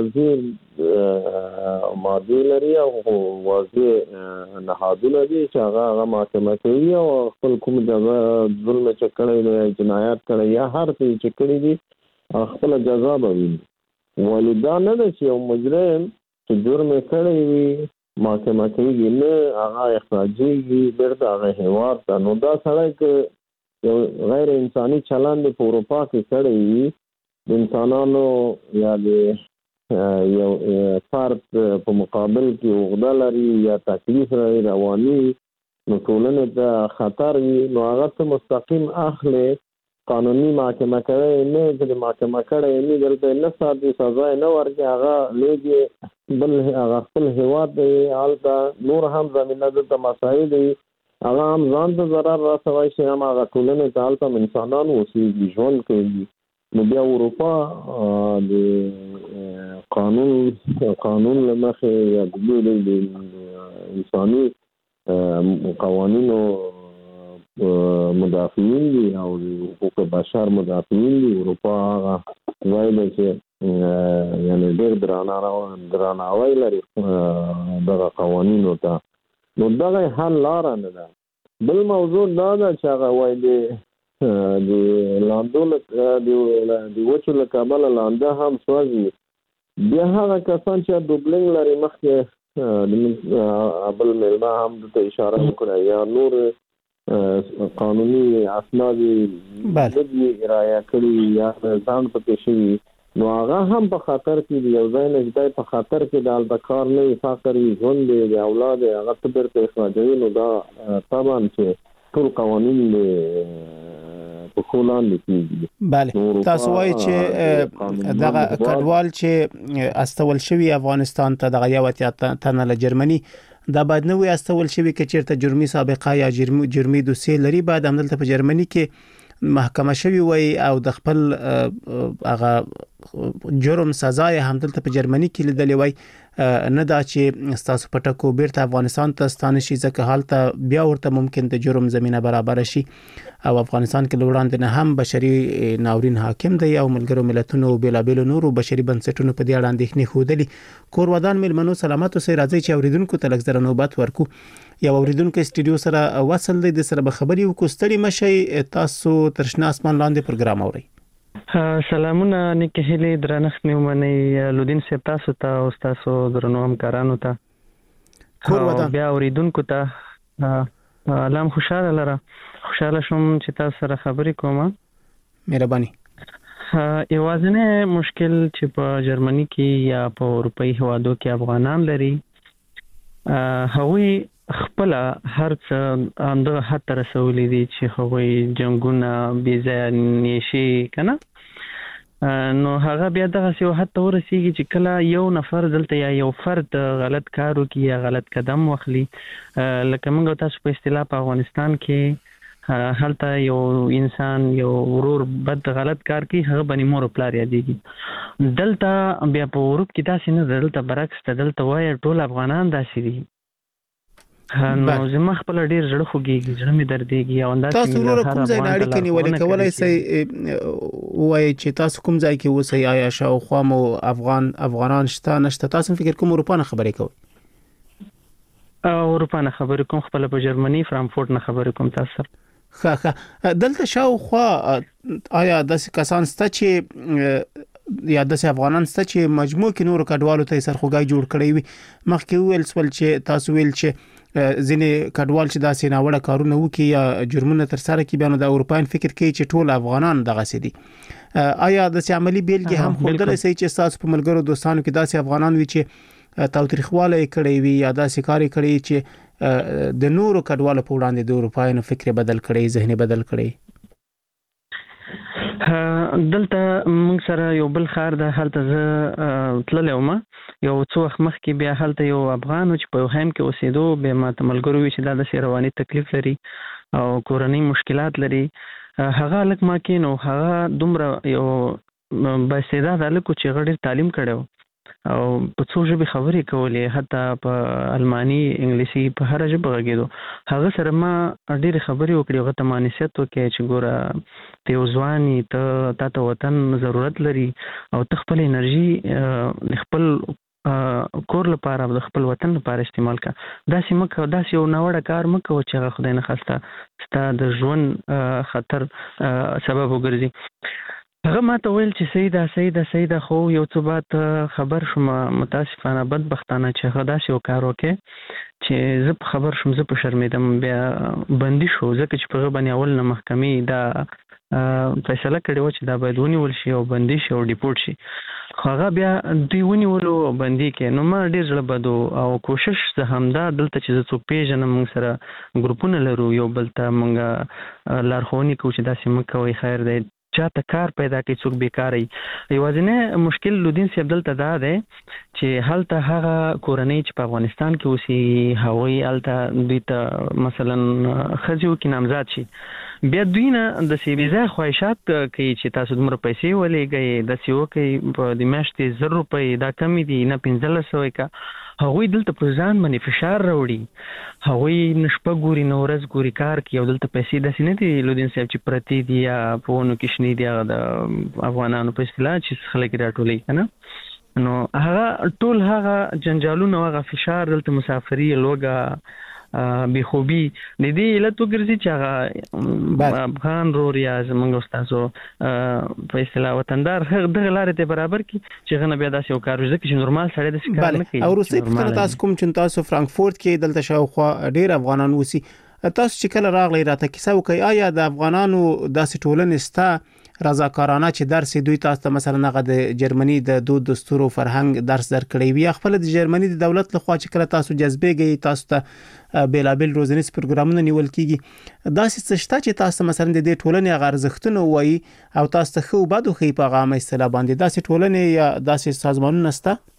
متوازی ماده لري او واضح نهادونه دي چې هغه محاکمه کوي او خپل کوم ظلم چې کړی دی جنایت کړی یا هر څه چې کړی دي خپل جزا به ویني ولې دا نه ده چې یو مجرم چې جرم کړی وي محاکمه کېږي نه هغه اخراجېږي بیرته هغه هېواد ته نو دا سړی که یو غیر انساني چلند په اروپا کې کړی وي د انسانانو یا د یو فرد په مقابل کې عقده لري یا تکلیف لري رواني نو ټولنې ته خطر وي نو هغه ته مستقیم اخلي قانوني محاکمه کوي نه چې محاکمه کړی نه دلته نه ساتي سزا نه ورکړي هغه لږ بل هغه خپل هېواد دی هلته نور هم زمینه دلته مسایل دي هغه هم ځان ته ضرر رسوي چې هم هغه ټولنې ته هلته انسانان اوسېږي ژوند کوي نو بیا اروپا د قانون له مخې یا د انساني قوانینو مدافعین دي او د حقوق بشر مدافعین دي اروپا هغه وایي چې یعنی ډېر درناوی لري دغه قوانینو ته نو دغه حل لاره نه ده بل موضوع دا ده چې هغه وایي د لاندو د وچو له کبله لانده هم سوځي بیا هغه کسان چې دوبلینګ لري مخکې بل مېلمه هم دته اشاره وکړه یا نور قانوني اسناد رعایه کړي یا ځان پکې شوي نو هغه هم په خطر کې دی یو ځای نه ځای په خطر کې د هلته کار نه وي فقر وي ژوند دی د اولاد هغه ته بیرته اخراجوي نو دا طبعا چې ټول قوانین په خو لاندې کېږي بله تاسو وایئ چې دغه کډوال چې استول شوي افغانستان ته دغه یو تنه له جرمني دا باید نه وي استول شوي که چېرته جرمي سابقه یا جرمي دوسیې لري باید همدلته په جرمني کې محکمه شوی وي او د خپل هغه جرم سزا یې هم دلته په جرمني کې لیدلې وي نه دا چې تاسو پټکو بیرته افغانستان ته ستانه شي ځکه حالت بیا ورته ممکن د جرم زمينه برابر شي او افغانستان کې وړاندې نه هم بشري ناورین حاکم دی او ملګرو ملتونو بلابل نورو بشري بنسټونو په دې اړه اندېښنې خودلې کورودان ملمنو سلامات اوسئ راځي چې اوریدونکو ته لږ زره نوبت ورکو یو اوریدونکو استډیو سره وصل دی د سره به خبري وکړو ستړي مشي تاسو ترشنا اسمان لاندې پروګرام اوري سلامونه نیکه هلي درنښت مې ومني لودین صاحب تاسو ته او تاسو درنو همکارانو ته کورودان بیا اوریدونکو ته علام خوشاله شوم چې تاسو سره خبرې کوم مهرباني یوازینی مشکل چې په جرمني کې یا په اروپאי هوادو کې افغانان لري هغوی خپل هر څه اندغه حد تر رسولې دي چې هغوی جنگونه بې ځایه نشي کنه نو هغه بیا دغه یو حد ته ورسیږي چې کله یو نفر دلته یا یو فرد غلط کار وکړي یا غلط قدم واخلي لکه موږ تاسو په اصطلاح په افغانستان کې هلته یو انسان یو ورور بد غلط کار کوي هغه باندې مور پلار یادېږي دلته بیا په اروپ کې داسې نه دلته برعکس دلته وایي ټول افغانان داسې دي نو زما خپل ډیر زړه خوږیږي زړه مې دردېږي او انداز تاسو ورو کوم ځای نه اړیکې نیولې کولای شئ وایي چې تاسو کوم ځای کې اوسئ آیا شاوخوا مو افغانان شته نشته تاسو فکر کوم اروپا نه خبرې کوئ اروپا نه خبرې کوم خپل په جرمني فرانکفورت نه خبرې کوم تاسو ښه دلته شاوخوا آیا داسې کسان شته چې یا داسې افغانان شته چې مجموع کې نور کډوالو ته سرخوږی جوړ کړی وي مخکې ویل سول چې تاسو ویل چې ځینې کډوال چې داسې ناوړه کارونه وکړي یا جرمونه تر سره کوي بیا نو د اروپاین فکر کوي چې ټول افغانان دغه سي دي آیا د عملی بیلګې هم خوندل شي چې تاسو په ملګرو دوستانو کې داسې افغانان وي چې تاوتریخواله کړی وي یا داسې کار کړی چې د نورو کډوالو په وړاندې د اروپاین فکر بدل کړي ذهن بدل کړي دلته موږ سره یو بل خار د هلته زه تللی وم یو څو وخت مخکې بیا هلته یو افغان چې په هیم کې اوسېدو بیا ماته ملګرو وي چې دا داسې رواني تکلیف لري او کورنۍ مشکلات لري هغه هلک ما کې نو هغه دومره یو بااستعداده هلک چې هغه ډېر تعلیم کړی او په څو ژبې خبرې کولې حتی په الماني انګلیسي په هر ژبه غږېدو هغه سره ما ډېرې خبرې وکړې هغه ته ما نصیحت وکړی چې ګوره ته یو ځوان یې تا ته وطن ضرورت لري او ته خپل انرژي خپل کور لپاره د خپل وطن لپاره استعمال کا داسې مکه داسې یو ناوړه کار مکه چې هغه خدای نه خواسته ستا د ژوند خطر سبب وګرځي هغه ما ته ویل چې سیده خو یو څه بعد خبر شوم متاسفانه بدبختانه چې هغه داسې یو کار وکړي چې زه خبر شوم زه په شرمېدم بیا بندي شو ځکه چې په هغه باندې اول نه محکمې دا فیصله کړې وه چې دا باید ونیول شي او بندي شي او ډیپورټ شي خو هغه بیا دوی ونیولو او بندي کړي نو ما ډېر زړه بد او کوشش زه همدا دلته چې زه څوک پېژنم موږ سره ګروپونه لرو یو بل ته موږ لارښوونې کوو چې داسې مه کوئ خیر دی چاته کار پیدا کوي څوک بیکاري یوازینی مشکل لودین صاحب دلته دا دی چې هلته هغه کورنۍ چې په افغانستان کې اوسي هغوی هلته دوی ته مثلا ښځې وکړي نامزاد شي بیا دوی نه داسې بې ځایه خواهشات کوي چې تاسو دومره پیسې ولېږئ داسې وکړئ په د میاشتې 1000 روپۍ دا کمې دي نه 1500 کا هغوی دلته پر ځان باندې فشار راوړي هغوی نه شپه ګوري نه ورځ ګوري کار کوي او دلته پیسې داسې نه دي لودین صاحب چې پرتې دي یا په ونو کې شنې دي هغه د افغانانو په اصطلاح چې خلک راټولوي که نه نو هغه ټول هغه جنجالونه هغه فشار دلته مسافري لوږه بې خوبي د دې علت وګرځي چې هغه افغان رور یا زموږ استادو په اصطلاح وطندار دغه لارې ته برابر کړي چې هغه نه بیا داسې یو کار وکړي ځکه چې نورمال سړی داسې کار نه کوي او وروستۍ پوښتنه تاسو کوم چې تاسو فرانکفورت کې دلته شاوخوا ډېر افغانان اوسي تاسو چې کله راغلی راته کیسه وکړئ آیا د افغانانو داسې ټولنې شته رضاکارانه چې درس دوی تاسو ته مثلا هغه د جرمني د دود دستور او فرهنګ درس درکړی وي خپل د جرمني د دولت لخوا چې کله تاسو جذبېږئ تاسو ته بیلابل روزنیز پروګرامونه نیول کیږي داسې څه شته چې تاسو مثلا د دې ټولنې هغه ارزښتونه وایي او تاسو ته خو بد خو په هغه اصطلاح باندې داسې ټولنې یا داسې سازمانونه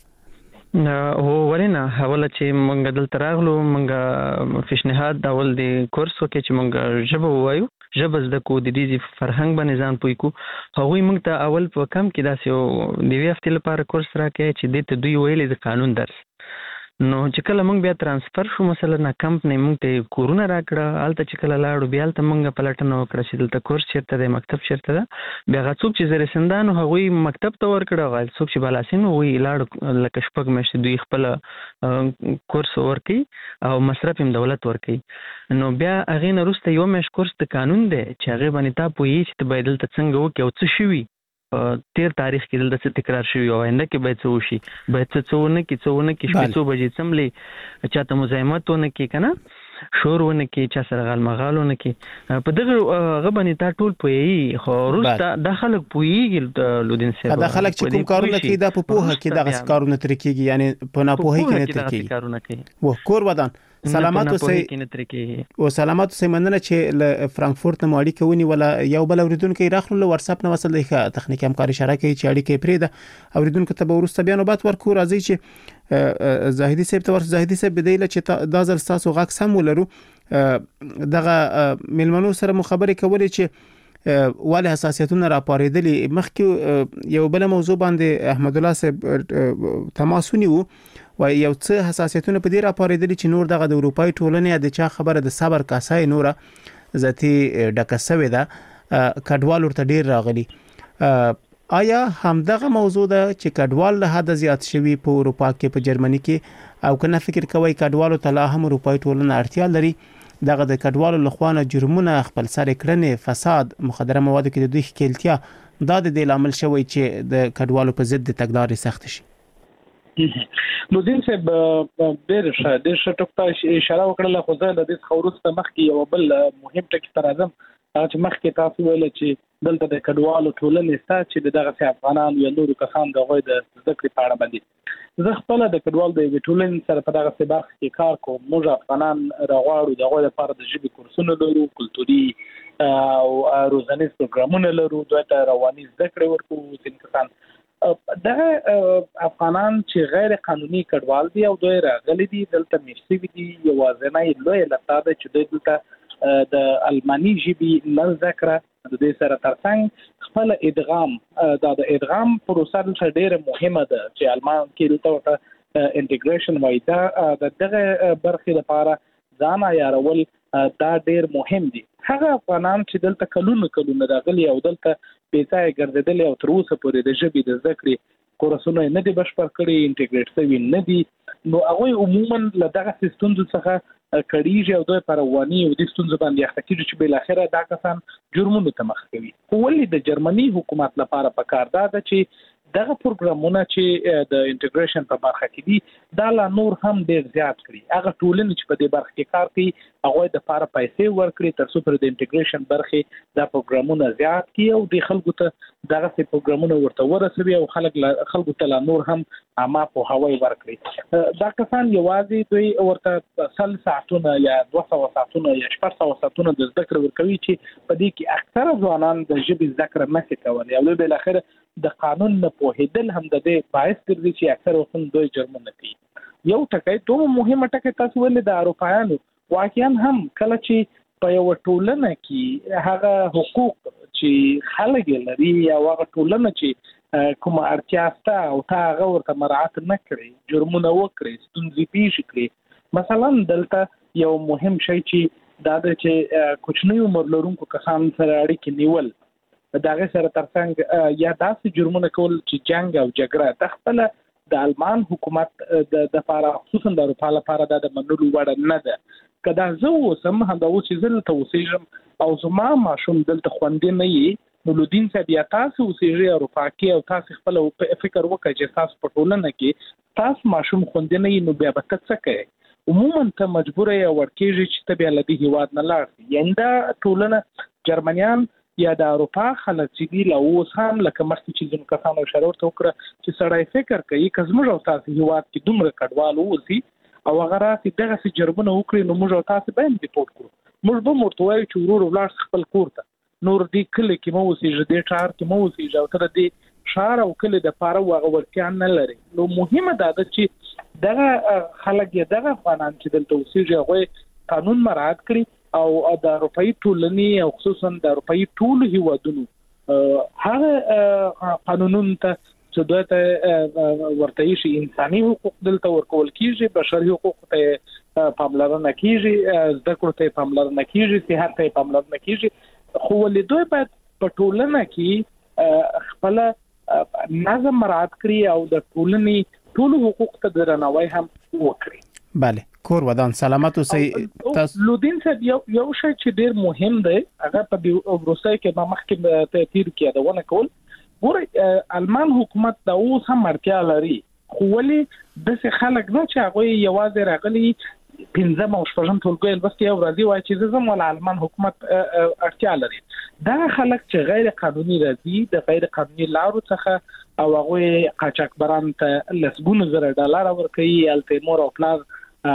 شته هو ورنه حواله چې مونږ دلته راغلو مونږ پیشنهاد ډول د کورس وکړي چې مونږ ژبه وایو ژبه زده کو، د دې فرهنګ باندې ځان پوي کو. هغوی موږ ته اول په کم کې داسې یو د یوې هفتې لپاره کورس راکوي چې دې ته دوی ویلې د قانون درس. نو چې کله موږ بیا ترانسفر شو مثلا کمپنۍ موږ ته کورونه راکړه، هلته چې کله لاړو بیا هلته موږ پلټنه وکړه چې دلته کورس چېرته دی، مکتب چېرته ده. بیا هغه څوک چې زرسندان هغوی مکتب ته ورکړه، هغه څوک چې بالاسین هغوی لاړو لکه 6 میاشتې دوی خپله کورس ورکوي او مصرف هم دولت ورکوي. نو بیا هغې نه وروسته یو میاشت کورس د قانون دی چې هغې باندې تا پوهېږي چې ته باید دلته څنګه وکړې او څه شوي تیر تاریخ کې دلته څه تکرار شوي او آینده کې باید څه وشي، باید څه ونه کړي، څه ونه کړي، شپې 2 بجې څملې چاته مزاحمت ونه کړي، که نه شور ونه کړي، چا سره غالمغال ونه کړي. په دغه هغه باندې تا ټول پوهېږي. خو وروسته دا خلک پوهېږي لودین صاحب، دا خلک چې کوم کارونه کوي دا په پوهه کې دغسې کارونه ترې کېږي، یعنې په ناپوهۍ کې نه ترې کېږي. و کور ودان سلامات اوسئ. سلامات اوسئ. مننه چې له فرانکفورت نه مو اړیکه ونیوله. یو بل اورېدونکی راغلو له واتساپ نه وصل دی، ښه تخنیکي همکار اشاره کوي چې اړیکه یې پرېږده. اورېدونکو ته به وروسته بیا نوبت ورکړو. راځئ چې زاهدي صاحب ته ورسو. زاهدي صاحب بدایله چې دا ځل ستاسو غږ سم ولرو، دغه میلمنو سره مو خبرې کولې چې ولې حساسیتونه راپارېدلي. مخکې یو بل موضوع باندې احمد الله صاحب تماس ونیو و یو څه حساسیتونه په دې راپارېدلي چې نور دغه د اروپای ټولنې د چا خبره د صبر کاسه نوره ذاتي ډکه سوې ده، کډوال ورته ډیر راغلي. آیا همدغه موضوع ده چې کډوال له حد زیات شوي په اروپا کې، په جرمني کې، او کنه فکر کوي کډوالو ته لا هم اروپای ټولنه اړتیا لري دغه د کډوالو لخوا نه جرمونه خپل سر کړنې، فساد، مخدره موادو کې د دوی ښکېلتیا دا د دې لامل شوی چې د کډوالو په ضد د تګلارې سخت شي؟ لودین صاحب ډېر ښه ټکو اشاره وکړله، خو زه له دې څخه وروسته مخکې یو بل مهم ټکي ته راځم چې مخکې تاسو ویل چې دلته د کډوالو ټولنې شته چې د دغسې افغانانو یا نورو کسانو د هغوی د زده کړې په اړه باندې زه خپله د کډوالو د یوې ټولنې سره په دغسې برخه کې کار کوم. موږ افغانان راغواړو د هغوی لپاره د ژبې کورسونه لرو، کلتوري او روزنیز پروګرامونه لرو، دوی ته رواني زده کړې ورکوو. ځینې کسان دغه افغانان چې غیر قانوني کډوال دي او دوی راغلي دي دلته میشت شوي دي، یوازینۍ لویه لټه ده چې دوی دلته د الماني ژبې نه زده کړه، د دې سره ترڅنګ خپل ادغام، دا د ادغام پروسه دلته ډېره مهمه ده چې المان کې دلته ورته انټیګریشن وایي. دا د دغه برخې لپاره ځان عیارول دا ډېر مهم دي. هغه افغانان چې دلته کلونه راغلي او دلته بېځایه ګرځېدلي او تر اوسه پورې د ژبې د زده کړې کورسونه نه دي بشپړ کړي، انټیګریټ شوي نه دي، نو هغوی عموما له دغسې ستونزو څخه کړېږي او دوی په رواني او دې ستونزو باندې اخته کېږي چې بالاخره دا کسان جرمونو ته مخ کوي. خو ولې د جرمني حکومت لپاره پکار دا ده چې دغه پروګرامونه چې د انټیګریشن په برخه کې دي دا لا نور هم ډېر زیات کړي. هغه ټولنې چې په دې برخه کې کار کوي هغوی دپاره پیسې ورکړي تر څو پر د انټیګریشن برخې دا پروګرامونه زیات کړي او دې خلکو ته دغسې پروګرامونه ورته ورسوي او خلکو ته لا نور هم عامه پوهاوی ورکړي. دا کسان یوازې دوی ورته 100 ساعتونه یا 200 ساعتونه یا 400 ساعتونه د زده کړې ورکوي چې په دې کې اکثره ځوانان د ژبې زده کړه نه شي کولی او بالاخره د قانون نه پوهېدل هم د دې باعث ګرځي چې اکثر وخت دوی جرمونه کوي. یو ټکی دومره مهمه ټکی تاسو ویلې د اروپایانو واقعا هم کله چې په یو ټولنه کې هغه حقوق چې خلک لري یا هغه ټولنه چې کومه اړتیا شته او تا هغه ورته مراعات نه کړي، جرمونه وکړي، ستونزې پیښ کړي. مثلا دلته یو مهم شی چې دا د چې کوچنی عمر لرونکو کسان سره اړیکې نیول، دغه سره ترڅنګ یا داسې جرمونه کول چې جنگ او جګړه د خپل د المان حکومت د لپاره خصوصا د اروپا لپاره د منلو وړ نه ده. که دا زه اوسم همدا اوس چې زه دلته اوسېږم او زما ماشوم دلته خوندي نه وي، نو لودین صاحب یا تاسو اوسېږئ اروپا کې او تاسو خپل فکر وکړئ چې تاسو په ټولنه کې تاسو ماشوم خوندي نه وي، نو بیا به ته څه کوئ؟ عموما ته مجبور یې ورکېږي چې ته بیا له دې هېواد نه لاړ شې. یعنې دا ټولنه جرمنیان یا د اروپا خلک چې دي لا اوس هم لکه مخکې چې ځینو کسانو اشاره ورته وکړه چې سړی فکر کوي که زموږ او تاسو هېواد کې دومره کډوال واوسي او هغه راسي دغسې جرمونه وکړي نو موږ او تاسو به هم ریپورټ کړو. موږ به هم ورته وایو چې ورور ولاړ خپل کور ته، نور دې کلي کې مه اوسېږه، دې ښار کې مه اوسېږه او ته د دې ښار او کلي دپاره هغه وړتیا نه لري. نو مهمه دا ده چې دغه خلک یا دغه افغانان چې دلته اوسېږي هغوی قانون مراعات کړي او د اروپאי ټولنې او خصوصا د اروپאי ټول هیوادونو هغه قانونونو ته چې دوی ته ورته شي انساني حقوق دلته ورکول کیږي، بشري حقوق ته پاملرنه کیږي، زده کړو ته پاملرنه کیږي، صحت ته پاملرنه کیږي، خو ولې دوی باید په ټولنه کې خپل نظم مراعات کړي او د ټولنې ټول حقوق ته درناوی هم وکړي. بله کور ودان سلامت اوسئ. تاسو لودین صاحب یو شی چې ډیر مهم دی هغه په روسیه کې ما مخکې ته تیر کې دا ونه کول ګوري المان حکومت دا اوس هم اړتیا لري، خو ولې د خلک نه چې هغه یوازې راغلي 15 او 16 ټولګي البته یو راځي وای چې زموږ ول المان حکومت اړتیا لري. دا خلک چې غیر قانوني راځي د غیر قانوني لارو څخه او هغه قاچاقبران ته لسګونه زره ډالر ورکوي، الته مور او پلار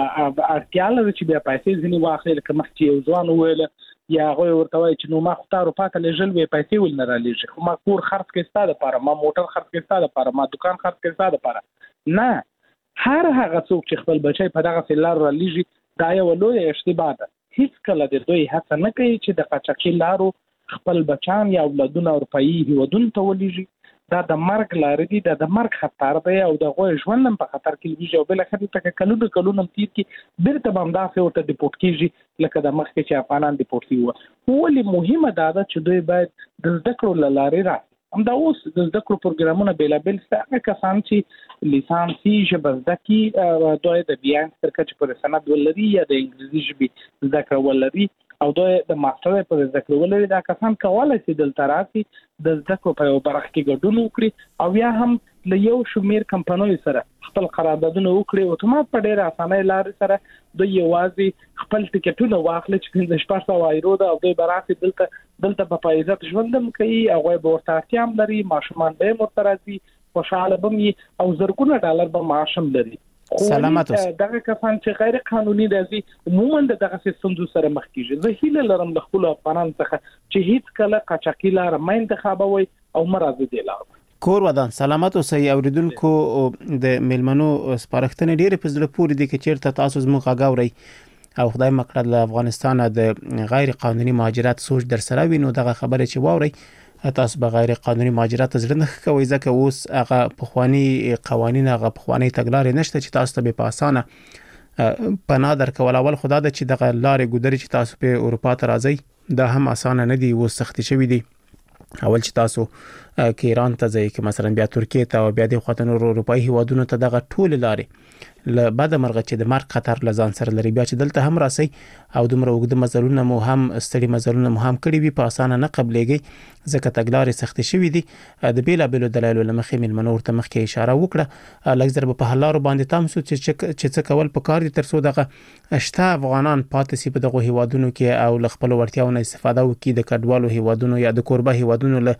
اړتیا لري چې بیا پیسې ځنی واخلي، لکه مخکې یو ځوان ویل یا هغه ورته وایي چې نو ما خو تاسو پاته لږل وی پیسې ول نه را لېږي، خو ما کور خرڅ کې ستاده لپاره، ما موټر خرڅ کې ستاده لپاره، ما دکان خرڅ کې ستاده لپاره نه. هر هغه څوک چې خپل بچي په دغه لار را لېږي دا یو لوی اشتباه ده. هیڅ کله د دوی هڅه نه کوي چې د قاچاقي لارو خپل بچان یا اولادونه اروپאי هیوادونو ته ولېږي. دا د مرګ لارې دي، دا د مرګ خطر دی او د غوي ژوند په خطر کې ویږي او بل خدای ته کلونه تیر کې بیرته باندې ورته ډیپورت کیږي لکه د مخکې چې افغانان ډیپورت کیوه. ولې مهمه ده چې دوی باید د زده کړو لارې را هم دا اوس د زده کړو پروګرامونه بیلابل څه کسان چې لیسانسي ژبه زده کی دوی د بیان تر کچې پر سند ولري یا د انګلیسي ژبې زده کړه ولري او دوی د ماستر په زده کړه ولري، دا کسان کولای شي دلته راشي د زده کړو په برخه کې ګډون وکړي او یا هم له یو شمیر کمپنیو سره خپل قراردادونه وکړي. اتومات په ډېر اسانه لار سره دوی یوازې خپل ټیکټونه واخلي چې 1500 یورو ده او دوی براسي دلته په پایزت ژوندم کوي او به ورته اړتیا هم لري، ماشومان به مرترازي خوشاله بمي او زرګونه ډالر به معاشم لري. سلامت اوسئ. دغه کسان چې غیر قانوني راځي عموما دغه ستونزو سره مخ کیږي. زه هیله لرم د خپل افغانانو څخه چې هیڅ کله قاچاقي لار مې انتخابوي او مرزه دی لار. کور ودان سلامت اوسئ. اوریدونکو د میلمنو سپارښتنې ډېرې په زړه پورې دي چې چیرته تاسو زموږ غاوري او خدای مکړه له افغانستان د غیر قانوني مهاجرت سوچ در سره وینو دغه خبره چې واوري تاسو به غیر قانوني مهاجرت زړه نه کوي ځکه اوس هغه پخوانی قوانين هغه پخوانی تګلارې نشته چې تاسو ته په اسانه پناه درکول. اول خدای د چې دغه لارې ګودري چې تاسو په اروپا ته راځي دا هم اسانه نه دی، اوس سخت شوی دی. اول چې تاسو کې ایران ته ځئ کې مثلا بیا ترکیه ته او بیا د خاطر اروپאי هیوادونو ته دغه ټول لارې ل بعد مرغه چې د مرګ خطر لزان سره لري بیا چې دلته هم راسي او دومره وګد مزلونه مو هم ستړي مزلونه مو هم کړی وي په اسانه نه قبلېږي ځکه تګلارې سخت شوی دي. د بیلابل دلایل لمخې من منور ته مخکې اشاره وکړه لږ په حلارو باندې تام سو چې څه کول په کار دي ترڅو دغه اشته افغانان پاتې سي په دغه هیوادونو کې او ل خپل ورتیاونه استفاده وکړي د کډوالو هیوادونو یا د کوربه هیوادونو له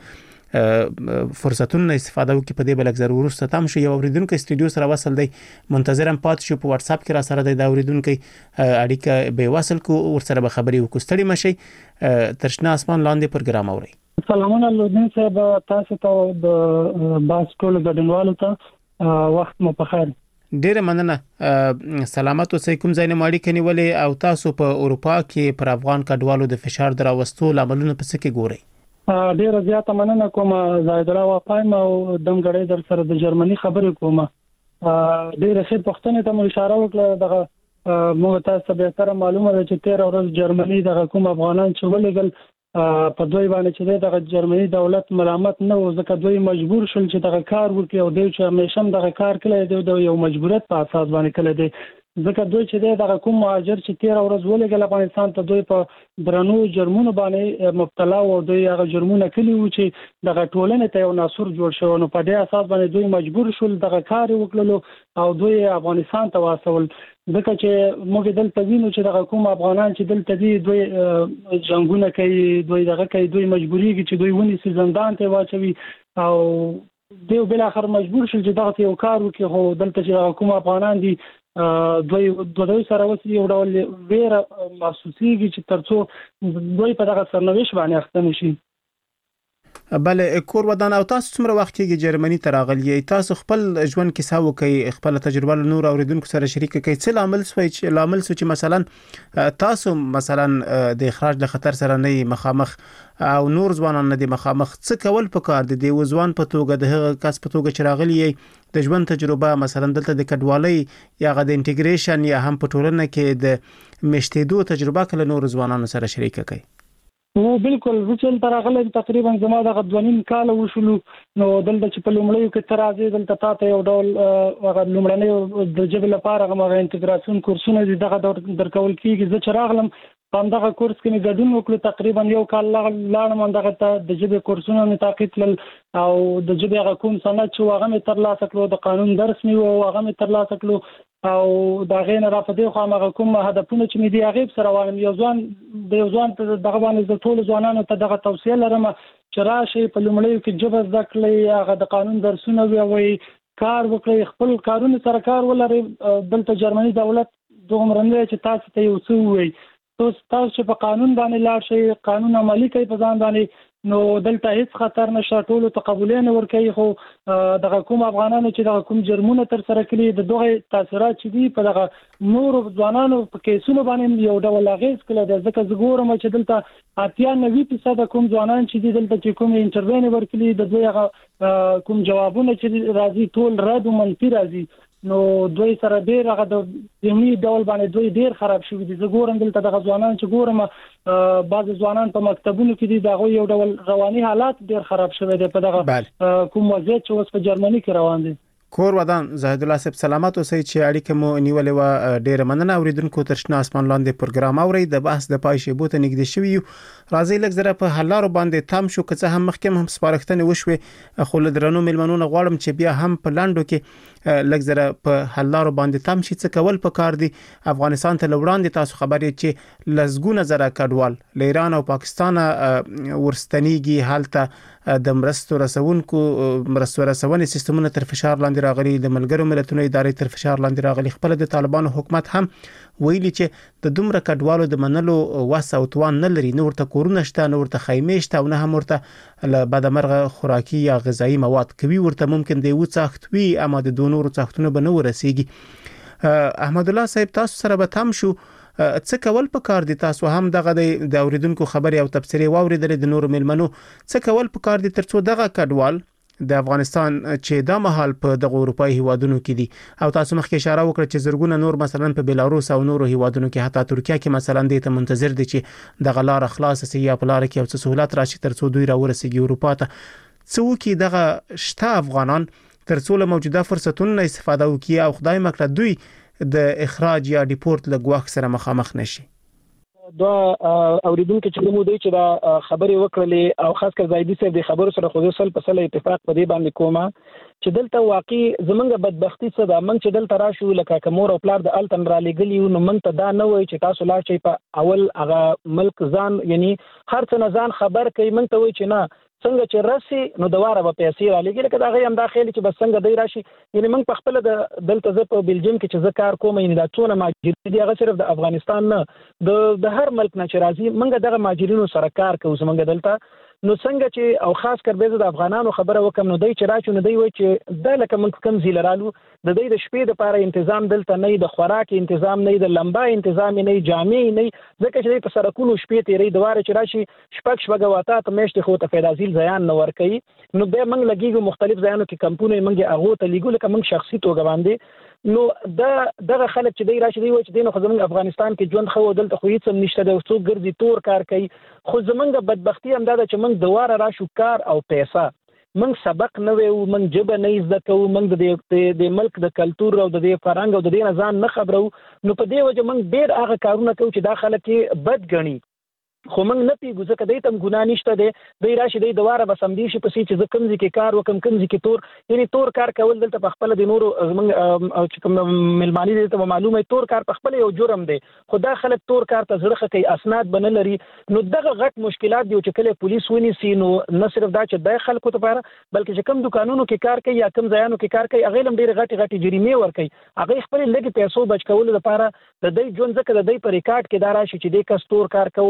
فرصتونو استفاده وکړي. په دې بلک ضرور ستام شو یو اوریدونکو استودیو سره وصل دی منتظرم پات شو په واتس اپ کې را سره د اوریدونکو اړیکه به وصل کو ور سره به خبري وکړي مشي ترشنا اسمان لاندې پروګرام اوري. سلامونه لودین صاحب تاسو ته د باس ټول ګډنوالو ته وخت مو په خیر. ډیره مننه. سلامت اوسئ. کوم ځای نه ماړی کني ولې او تاسو په اروپا کې پر افغان کډوالو د فشار دراوستو لاملونه پس کې ګورئ؟ ډیره زیاته مننه کوم زایدرا واقعم او دمګړې در سره د جرمني خبرې کوم. ډیره ښه پښتنه ته اشاره وکړه دغه موږ تاسو به تر معلومه ده چې 13 ورځ جرمني دغه کوم افغانان چې ولګل په دوی باندې چې دغه جرمني دولت ملامت نه و ځکه دوی مجبور شول چې دغه کار وکړي او دوی چې همیشه دغه کار کړی دی یو مجبوریت په اساس باندې کړی دی ځکه دوی چې دغه کوم مهاجر چې 13 ورځ ولګل افغانستان ته دوی په درنو جرمونو باندې مبتلا و دوی هغه جرمونه کړي و چې دغه ټولنه ته یو ناسور جوړ شو نو په دې اساس باندې دوی مجبور شول دغه کار وکړلو او دوی افغانستان ته واسول ځکه چې موږ دلته وینو چې دغه کوم افغانان چې دلته دي دوی جنگونه کوي دوی دغه کوي دوی مجبوریږي چې دوی ونی سي زندان ته واچوي او دوی بل اخر مجبور شول چې دغه یو کار وکړي خو دلته چې کوم افغانان دي دوی سره وسی یو ډول ویره محسوسيږي چې ترڅو دوی په دغه سرنوشت باندې اخته نشي. بله کور ودان او تاسو څومره وخت کې جرمني ته راغلی تاسو خپل ژوند کې څه وکي خپل تجربه له نور اوریدونکو سره شریک کړئ څه لامل سوچ مثلا تاسو مثلا د اخراج له خطر سره نه مخامخ او نور ځوانان نه دي مخامخ څه کول پکار دي د ځوان په توګه د هغه کس په توګه چې راغلی د ژوند تجربه مثلا دلته د کډوالۍ یا د انټیګریشن یا هم په ټولنه کې د مشتیدو تجربه کله نور ځوانانو سره شریک کړئ نو بالکل چې تر هغه تقریبا زما د غدونین کال وشلو نو دلته چې په لومړیو کې ترازی دلته تاسو یو ډول هغه لومړنۍ د جبل لپاره هغه انټیګریشن کورسونه دغه درکول کیږي چې راغلم په دغه کورس کې ګډون وکړو تقریبا یو کال لاړم دغه ته د جبل کورسونه می تعقیب کړل او د جبل هغه کوم سند چې هغه می ترلاسه کړو د قانون درس می او هغه می ترلاسه کړو او دا غینه را پدې خو هغه کوم هدفونه چې می دی هغه سره وانم یو ځوان دغه باندې د ټول ځوانانو ته دغه توصیه لرم چې راشي په لومړیو کې جبر ذکرې هغه د قانون درسونه وي کار وکړي خپل کارونه سره کار ولري دلته جرمني دولت دومره چې تاسو ته یو څه وي تاسو چې په قانون باندې لاړ شئ قانون عملی کوي په ځان باندې نو دلته هیڅ خطر نشته ټول تقبلونه ورکوي خو دغه کوم افغانانو چې دغه کوم جرمونه تر سره کړي د دغه تاثیرات چې دي په دغه نور ځوانانو په کیسونو باندې یو ډول اغیز کړي د ځکه زګورم چې دلته 98% کوم ځوانان چې دلته چې کوم انټروین ورکړي د دوی کوم جوابونه چې راځي ټول رد او منفي راځي نو دوی سره ډیر هغه د زمینی ډول باندې دوی ډیر خراب شوی دي زه ګورم دلته د ځوانان چې ګورم بعض ځوانان په مکتبونو کې دي دغه یو ډول رواني حالات ډیر خراب شوی دي په دغه کوم وضعیت چې اوس په جرمني کې روان دي کور ودان زاهد الله صاحب سلامات اوسئ چې اړیکه مو نیولې و ډیره مننه اوریدونکو ترشنا اسمان لاندې پروګرام اوري د بحث د پای شی بوته نږدې شوی راځي لږ زره په حلارو باندې تام شو که څه هم مخکې هم سپارښتنه وشوي خو لدرنو ملمنونه غواړم چې بیا هم په لاندو کې لږ زره په حلارو باندې تام شي څه کول پکار دي افغانستان ته لوړاندې تاسو خبرې چې لزګونه زره کډوال ل ایران او پاکستان ورستنیږي حالته د مرستو رسونې سیستمونه تر فشار لاندې راغلي د ملګرو ملتونو ادارې تر فشار لاندې راغلي خپل د طالبانو حکومت هم ویلي چې د دومره کډوالو د منلو وس او توان نه لري نو ورته کورونه شته نو ورته خیمې شته او نه هم ورته له بدمرغه خوراکي یا غذایی مواد کوي ورته ممکن دی وڅاخت وي اما د دونور څاختونه به نه ورسیږي احمد الله صاحب تاسو سره به تم شو څه کول پکار دي تاسو هم دغه د اوریدونکو خبري او تبصرې واوریدل د نور ملمنو څه کول پکار دي ترڅو دغه کډوال د افغانستان چې د مهال په دغه اروپאי هیوادونو کې دي او تاسو مخکې اشاره وکړه چې زرګونه نور مثلا په بلاروس او نورو هیوادونو کې حتی ترکیه کې مثلا د ته منتظر دي چې دغه لار خلاص شي یا په لار کې او څه سہولت راشي ترڅو دوی راورسیږي اروپا ته څو کې دغه شته افغانان ترڅو له موجوده فرصتونو استفاده وکړي او خدای مکړه دوی د اخراج یا ډیپورت له ګواښ سره مخامخ نشي دا اوریدونکو چې موږ دوی چې دا خبرې وکړلې او خاص کر زایدي صاحب د خبرو سره خو سل په سل اتفاق په دې باندې کومه چې دلته واقعي زمونږ بدبختی څه ده موږ چې دلته راشو لکه کومور او پلار د التن را لګلی نو موږ ته دا نه وای چې تاسو لا شي په اول هغه ملک ځان یعنی هر څه نه ځان خبر کوي موږ ته وای چې نه څنګه چې راسي نو دواره به پیسې را لګي لکه دا غي هم داخلي چې بس څنګه دی راشي یعنی موږ په خپل د دلته ز په بلجیم کې چې ز کار کوم یعنی دا څونه ماجر دي هغه صرف د افغانستان نه د هر ملک نه چې راځي موږ دغه ماجرینو سره کار کوو موږ دلته نو څنګه چې او خاص کر به د افغانانو خبره وکم نو دوی چې راچو نو دوی وای چې د لکه موږ کم زیلرالو د دوی د شپې د لپاره تنظیم دلته نه د خوراک تنظیم نه د لمبا تنظیم نه جامع نه ځکه چې په سرکونو شپې تیرې دواره چې راشي شپږ واته ته مشت خو ته فیدازیل ځیان نه ور کوي نو به موږ لګیږو مختلف ځایانو کې کمپونه موږ هغه ته لګو لکه موږ شخصي توګه باندې نو دغه خلک چې دی راشي دی و چې دینو خو زمونږ افغانستان کې ژوند خو دلته خو هیڅ نشته د څوک ګرځي تور کار کوي خو زمونږ بدبختی هم دا چې موږ دواره راشو کار او پیسې موږ سبق نه ویو موږ جبه نه زده کوو موږ د ملک د کلچر او د فرهنګ او د دین ځان نه خبرو نو په دې وجه موږ ډیر هغه کارونه کوو چې دا خلک بد ګڼي خو موږ نه پیګو ځکه دای ته ګناه نشته دی راشي دی دواره به سم دي شي پسې چې زه کمزې کې کار وکم کمزې کې تور یعنی تور کار کول دلته په خپل د نورو موږ چې کوم ملمانی دي ته معلومه تور کار په خپل یو جرم دی خو دا خلک تور کار ته زړه کوي اسناد بنل لري نو دغه غټ مشکلات دي چې کله پولیس ونیسي نو نه صرف دا چې د خلکو ته لپاره بلکې چې کوم دکانونو کې کار کوي یا کوم ځایانو کې کار کوي هغه لم ډیر غټي جریمه ور کوي هغه خپل لګي پیسو بچ کول لپاره د دې ژوند ځکه د دې پر ریکارډ کې دا راشي چې د کس تور کار کوي دا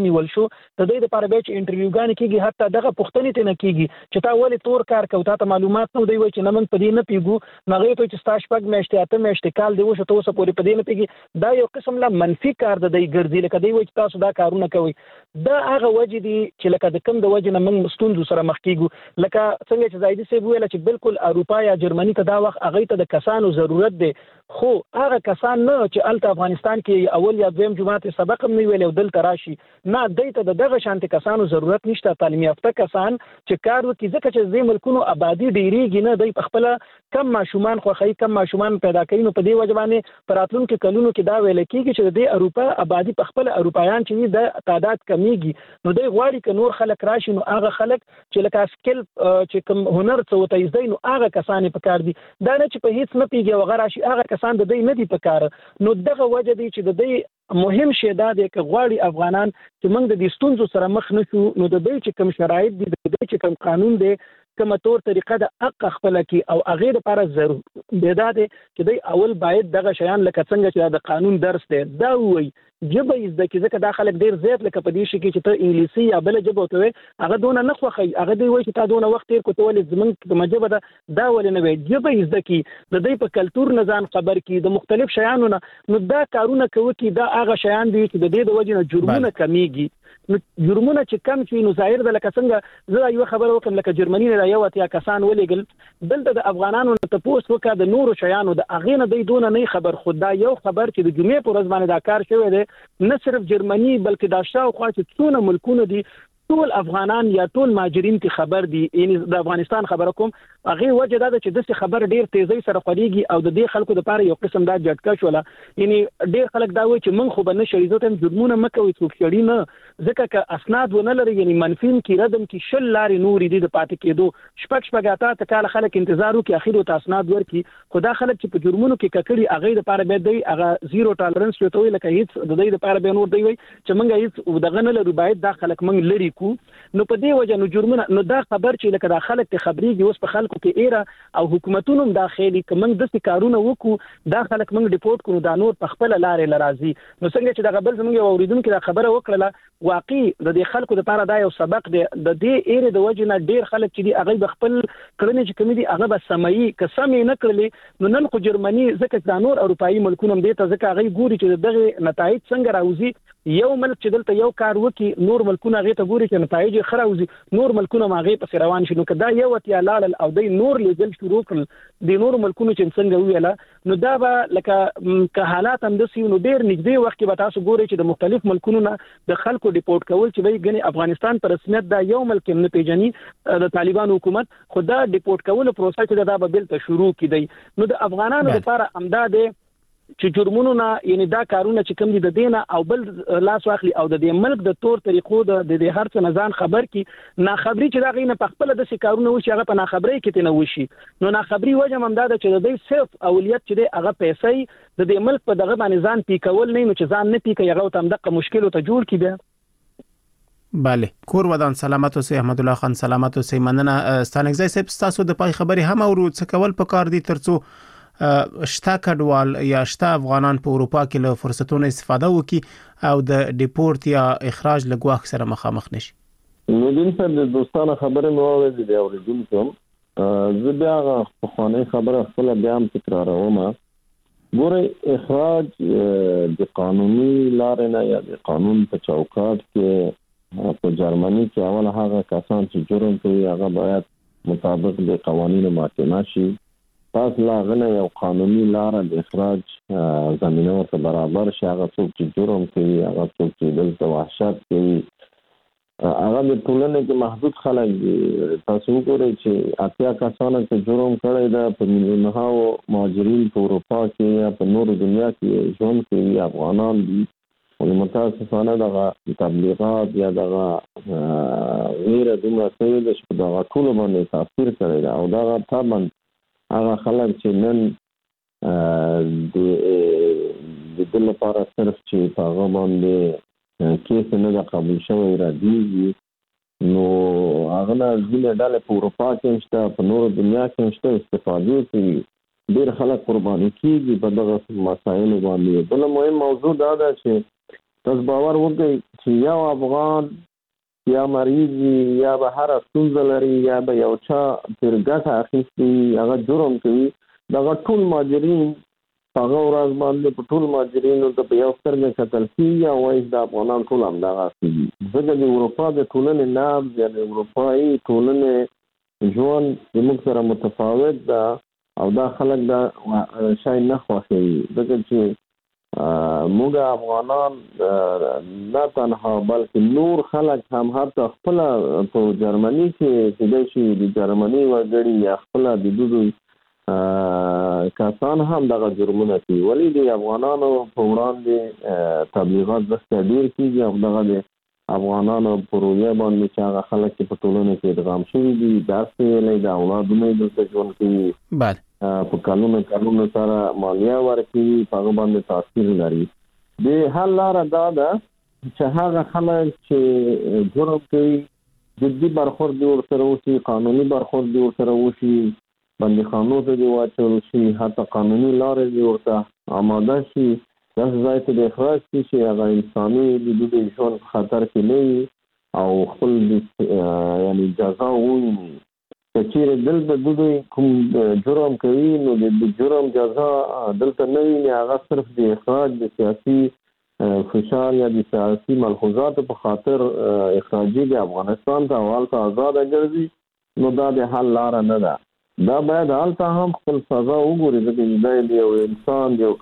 ونیول شو د دې لپاره به چې انټرویوګان کیږي حتی دغه پوښتنې ته نه کیږي چې تا ولې تور کار کوي ته معلومات نه دی وای چې نه موږ په دې نه پیګو نغې ته چې ستاسو پګ میاشتې اته میاشتې کال دی وشو تاسو پورې په دې نه پیګي دا یو قسم لا منفي کار د دې ګرځي لکه دی وای چې تاسو دا کارونه کوي دا هغه وجه دي چې لکه د کم د وجه نه موږ ستونزو سره مخ کیږو لکه څنګه چې زايدي صاحب ویل چې بالکل اروپا یا جرمني ته دا وخت هغه ته د کسانو ضرورت دی خو هغه کسان نه چې الته افغانستان کې اول یا دویم جماعت سبق هم نه ویل او دلته راشي نه دایته دغه شانتي کسانو ضرورت نشته تعلیم یافته کسان چې کار وکړي ځکه چې زې ملکونو آبادی ډیریږي نه دی په خپل کم ماشومان خوخی کم ماشومان پیدا کوي نو په دې وجه باندې پراتلونکو کلونو کې دا ویل کېږي چې د اروپا آبادی په خپل اروپایان چې د تعداد کمیږي نو دوی غواړي چې نور خلک راشي نو هغه خلک چې لکه سکل چې کوم هنر څه وته زده نو هغه کسان په کار دي دا نه چې په هیڅ نه پیږي وغیرہ شي هغه کسان د دې نه دي په کار نو دغه وجه دي چې د دې مهم شی دا دی چې غواړي افغانان چې موږ د دې ستونزو سره مخ نشو نو د دې چې کوم شرایط دي د دې چې کوم قانون دی کومه تور طریقه د حق خپل کی او هغه لپاره ضروري دی دا دی چې د اول باید دغه شیان لکه څنګه چې د قانون درس دی دا وایي جبه زده کې ځکه دا خلک ډیر زیات لکه په دې شي کې چې ته انګلیسي یا بل جبه وته هغه دونه نه خوخي هغه دی وایي چې تا دونه وخت تیر کوته ولې زمونږ کومه جبه دا ولې نه وي جبه زده کې د دې په کلچر نظام خبر کې د مختلف شیانو نو دا کارونه کوي چې دا هغه شیان دي چې د دې د وجې نه جرمونه کمیږي نو جرمونه چې کم شي نو ظاهر ده لکه څنګه زه یو خبر وکم لکه جرمني نه یو اتیا کسان ولېګل دلته د افغانانو ته پوس وکړه د نورو شیانو د اغه نه دی دونه نه خبر خدا یو خبر چې د جمعې پر ورځ باندې دا کار شوی دی نه صرف جرمني بلکې دا شاوخوا چې څونه ملکونه دي ټول افغانان یا ټول ماجرین ته خبر دي یعنی د افغانستان خبر کوم هغه وجه دا چې د خبر ډیر تیزی سره خوريږي او د دې خلکو لپاره یو قسم دا جټکا شولا یعنی ډیر خلک دا وایي چې من خو بنه شریزو ته جرمونه مکوي څوک شړی نه ځکه ک اسناد ونه لري یعنی منفین کی ردم کی شل لارې نور دي د پاتې کېدو شپږاته ته کال خلک انتظار وکي اخر ته اسناد ورکی خدا خلک چې په جرمونو کې ککړي هغه لپاره به دی هغه زیرو ټالرنس ته وي لکه هیڅ د دې لپاره به نور دی وي چې منګه هیڅ دغه نه لري باید دا خلک من لري نو په دې وجه نو جرمونه نو دا خبر چې لکه دا خلک ته خبريږي اوس په خلکو کې ایره او حکومتونو داخلي کوم د کارونه وکړو دا خلک موږ ډیپورت کړو دا نور په خپل لارې لرازي نو څنګه چې دا قبل زموږ اوریدونکو دا خبره وکړه واقعي د دې خلکو لپاره دا یو سبق دی د دې ایره د وجه نه ډیر خلک چې دی هغه خپل کړنې چې کوم دي هغه به سمایي قسمه نه کړلې نو نن خو جرمني ځکه دا نور اروپאי ملکونه دې ته ځکه هغه ګوري چې دغه نتایج څنګه راوځي یو ملک چې دلته یو کار وکي نور ملکونه هغه ته ګوري چې نتایج خراوځي نور ملکونه ماغه په روان شي نو کدا یو اتیا لال او د نور لیدل شروع کړل د نور ملکونو چې څنګه ویلا نو دا به لکه که حالات هم د سیو نو ډیر نږدې وخت کې به تاسو ګورئ چې د مختلف ملکونو نه د خلکو ډیپورت کول چې وایي ګنې افغانستان پر رسمیت دا یو ملک نه پیژني د طالبان حکومت خدا ډیپورت کول پروسه چې دا به بل ته شروع کړي نو د افغانانو لپاره امداد چې جرمونو نه یعنی دا کارونه چې کوم دي د دینه او بل لاس واخلي او د دې ملک د تور طریقو د دې هر څه نزان خبر کی نه خبري چې دا غینه په خپل د کارونه وشي هغه په نه خبري کې ته نه وشي نو نه خبري وجه هم دا چې د دې صرف اولیت چې هغه پیسې د دې ملک په دغه باندې ځان پیکول نه نو چې ځان نه پیکي هغه تم دغه مشکل ته جوړ کړي بله کور ودان سلامت اوسئ احمد الله خان سلامت اوسئ مننه ستانګزای صاحب تاسو د پای خبري هم او څه کول په کار دي ترڅو شتا کډوال یا شتا افغانان په اروپا کې له فرصتونو استفاده وکړي او د ډیپورت یا اخراج له ګواښ سره مخامخ نشي نو دین سره د دوستانه خبره مو اورېدې دی اوریدونکو زه بیا په خانه خبره خپل بیا هم تکراروم ګوره اخراج د قانوني لارې نه یا د قانون په چوکاټ کې په جرمني کې اول هغه کسان چې جرم کوي هغه باید مطابق د قوانینو محاکمه شي پس لاغنه یو قانوني لار د اخراج زمينه ورته برابر شي هغه څوک چې جرم کوي هغه څوک چې دلته وحشت کوي هغه د ټولنې کې محدود خلک دي تاسو وګورئ چې اتیا کسانو چې جرم کړی دا په میلیونونو مهاجرین په اروپا کې یا په نورو دنیا کې ژوند کوي افغانان دي او متاسفانه دغه تبلیغات یا دغه غیر دومره څه د شپه دغه ټول باندې تاثیر کړی او دغه طبعا هغه خلک چې نن د دې لپاره صرف چې په هغه باندې کیس نه د قبول شوی را دیږي نو هغه نه ځینې ډلې په اروپا کې شته په نورو دنیا کې شته استفادې کوي ډېر خلک قرباني کېږي په دغه مسایلو باندې بله مهم موضوع دا ده چې تاسو باور وکړئ چې یو افغان یا مریض یا به هر ستونزه لري یا به یو چا تر ګټه اخیستي هغه جرم کوي، دغه ټول مهاجرین هغه ورځ باندې په ټول مهاجرینو ته په یو سترګه کتل کېږي او وایي د افغانان ټول همدغسې دي. ځکه د اروپا د ټولنې نبض یا د اروپایي ټولنې ژوند زموږ سره متفاوت ده او دا خلک دا شی نه خوښوي، ځکه چې موږ افغانان نه تنها بلکې نور خلک هم حتی خپله په جرمني کې کېدای شي د جرمني وګړي یا خپله د دوی کسان هم دغه جرمونه کوي، ولې د افغانانو په وړاندې تبلیغات داسې ډېر کېږي او دغه د افغانانو په رویه باندې چې هغه خلک چې په ټولنه کې ادغام شوي دي درس ویلی د اولادونه یې دلته ژوند کوي، په کلونو سره مالیه ورکوي، په هغه باندې تاثیر لري. د حل لاره دا ده چې هغه خلک چې جرم کوي جدي برخورد دې ورسره وشي، قانوني برخورد دې ورسره وشي، بندیخانو ته دې واچول شي، حتی قانوني لارې دې ورته آماده شي، داسې ځای ته دې اخراج شي چې هغه انساني د دوی ژوند په خطر کې نه وي او خپل یعنی جزا وویني. که چیرې دلته دوی کوم جرم کوي نو د جرم جزا دلته نه ویني، هغه صرف د اخراج د سیاسي فشار یا د سیاسي ملحوظاتو په خاطر اخراجي د افغانستان ته او هلته آزاده ګرځي، نو دا د حل لاره نه ده. دا باید هلته هم خپل سزا وګوري، ځکه دا د یو انسان د یو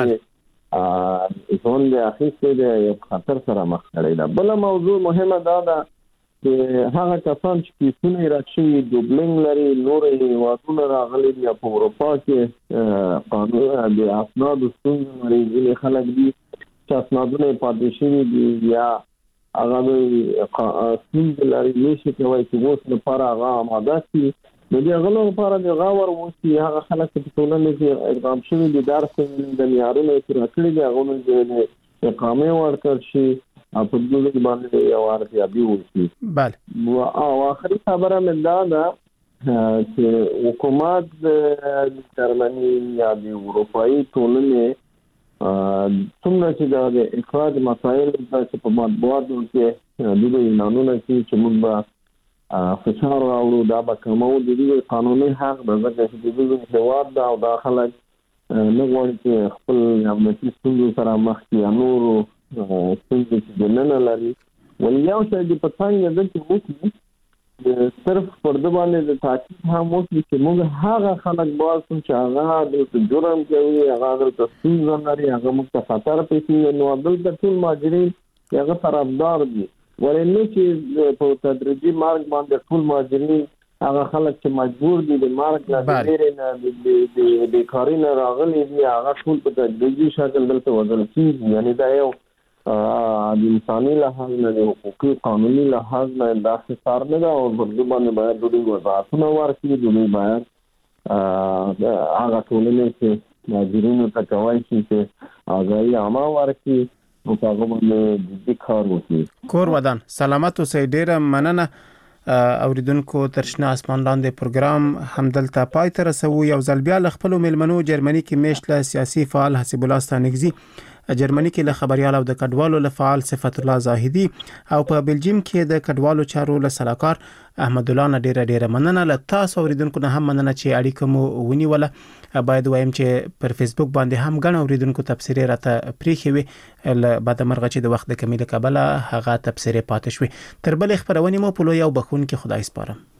ټولنې ژوند یې اخیستی دی، یو خطر سره مخ کړی ده. بله موضوع مهمه دا ده چې هغه کسان چې کیسونه یې رد شوي ډوبلینګ لري، نور هېوادونه راغلي دي یا په اروپا کې قانون د اسنادو ستونزې لري، ځینې خلک دي چې اسنادونه یې پاتې شوي دي یا هغه ستونزې لري، نشي کولی چې اوس لپاره هغه آماده شي. د دې غلو لپاره د غور وشي، هغه خلک چې په ټولنه کې ادغام شوي دي درس د معیارونه یې پوره کړي دي هغوی د اقامې ورکړل شي او په دوی باندې یو ارزیابي وشي. او آخري خبره مې دا ده چې حکومت د جرمني یا د اروپایي ټولنې څومره چې د اخراج مسایل چې په مطبوعاتو کې دوی اعلانونه کوي چې موږ به فشار راوړو، دا به کمو، د دوی قانوني حق ده، ځکه چې د دوی هېواد ده او دا خلک نه غواړي چې خپل امنیتي ستونزو سره مخ کړي یا نورو ستونزې چې دننه لري. ولې یو شی د په څنګه ده چې وکړي صرف پر ده باندې د تاکید هم وکړي چې موږ هغه خلک باسو چې هغه دلته جرم کوي، هغه دلته ستونزه لري، هغه موږ ته خطر پېښوي، نو دلته ټول مهاجرین هغه طرفدار دي. ولې نه چې په تدریجي مرګ باندې ټول مهاجرین هغه خلک چې مجبور دي د مرګ نه د ډېرې نه د بیکاري نه راغلي دي هغه ټول په تدریجي شکل دلته وژل کېږي. یعنې دا یو د انساني لحاظ نه د حقوقي قانوني لحاظ نه داسې کار نه ده او پر دې باندې باید دوی وضاحتونه ورکړي، دوی باید هغه ټولنې چې مهاجرینو ته کولی شي چې آګاهي عامه ورکړي او هغه باندې جدي کار وکړي. کور ودان سلامت اوسئ. ډېره مننه اوریدونکو. تر شنه اسمان لاندې پروګرام همدلته پای ته رسوو. یو ځل بیا له خپلو میلمنو جرمني کې میشت له سیاسي فعال حسیب الله ستانکزي، جرمني کې له خبريال او د کډوالو له فعال صفت الله زاهدي او په بلجیم کې د کډوالو چارو له سلاکار احمد الله نه ډېره مننه. له تاسو اوریدونکو نه هم مننه چې اړیکه مو ونیوله. باید وایم چې پر فیسبوک باندې هم ګڼ اوریدونکو تبصرې راته پریښې وي، له بعد مرغه چې د وخت د کمی له کبله هغه تبصرې پاتې شوې. تر بلې خبرونې مو په لوی او بخون کې خدای سپارم.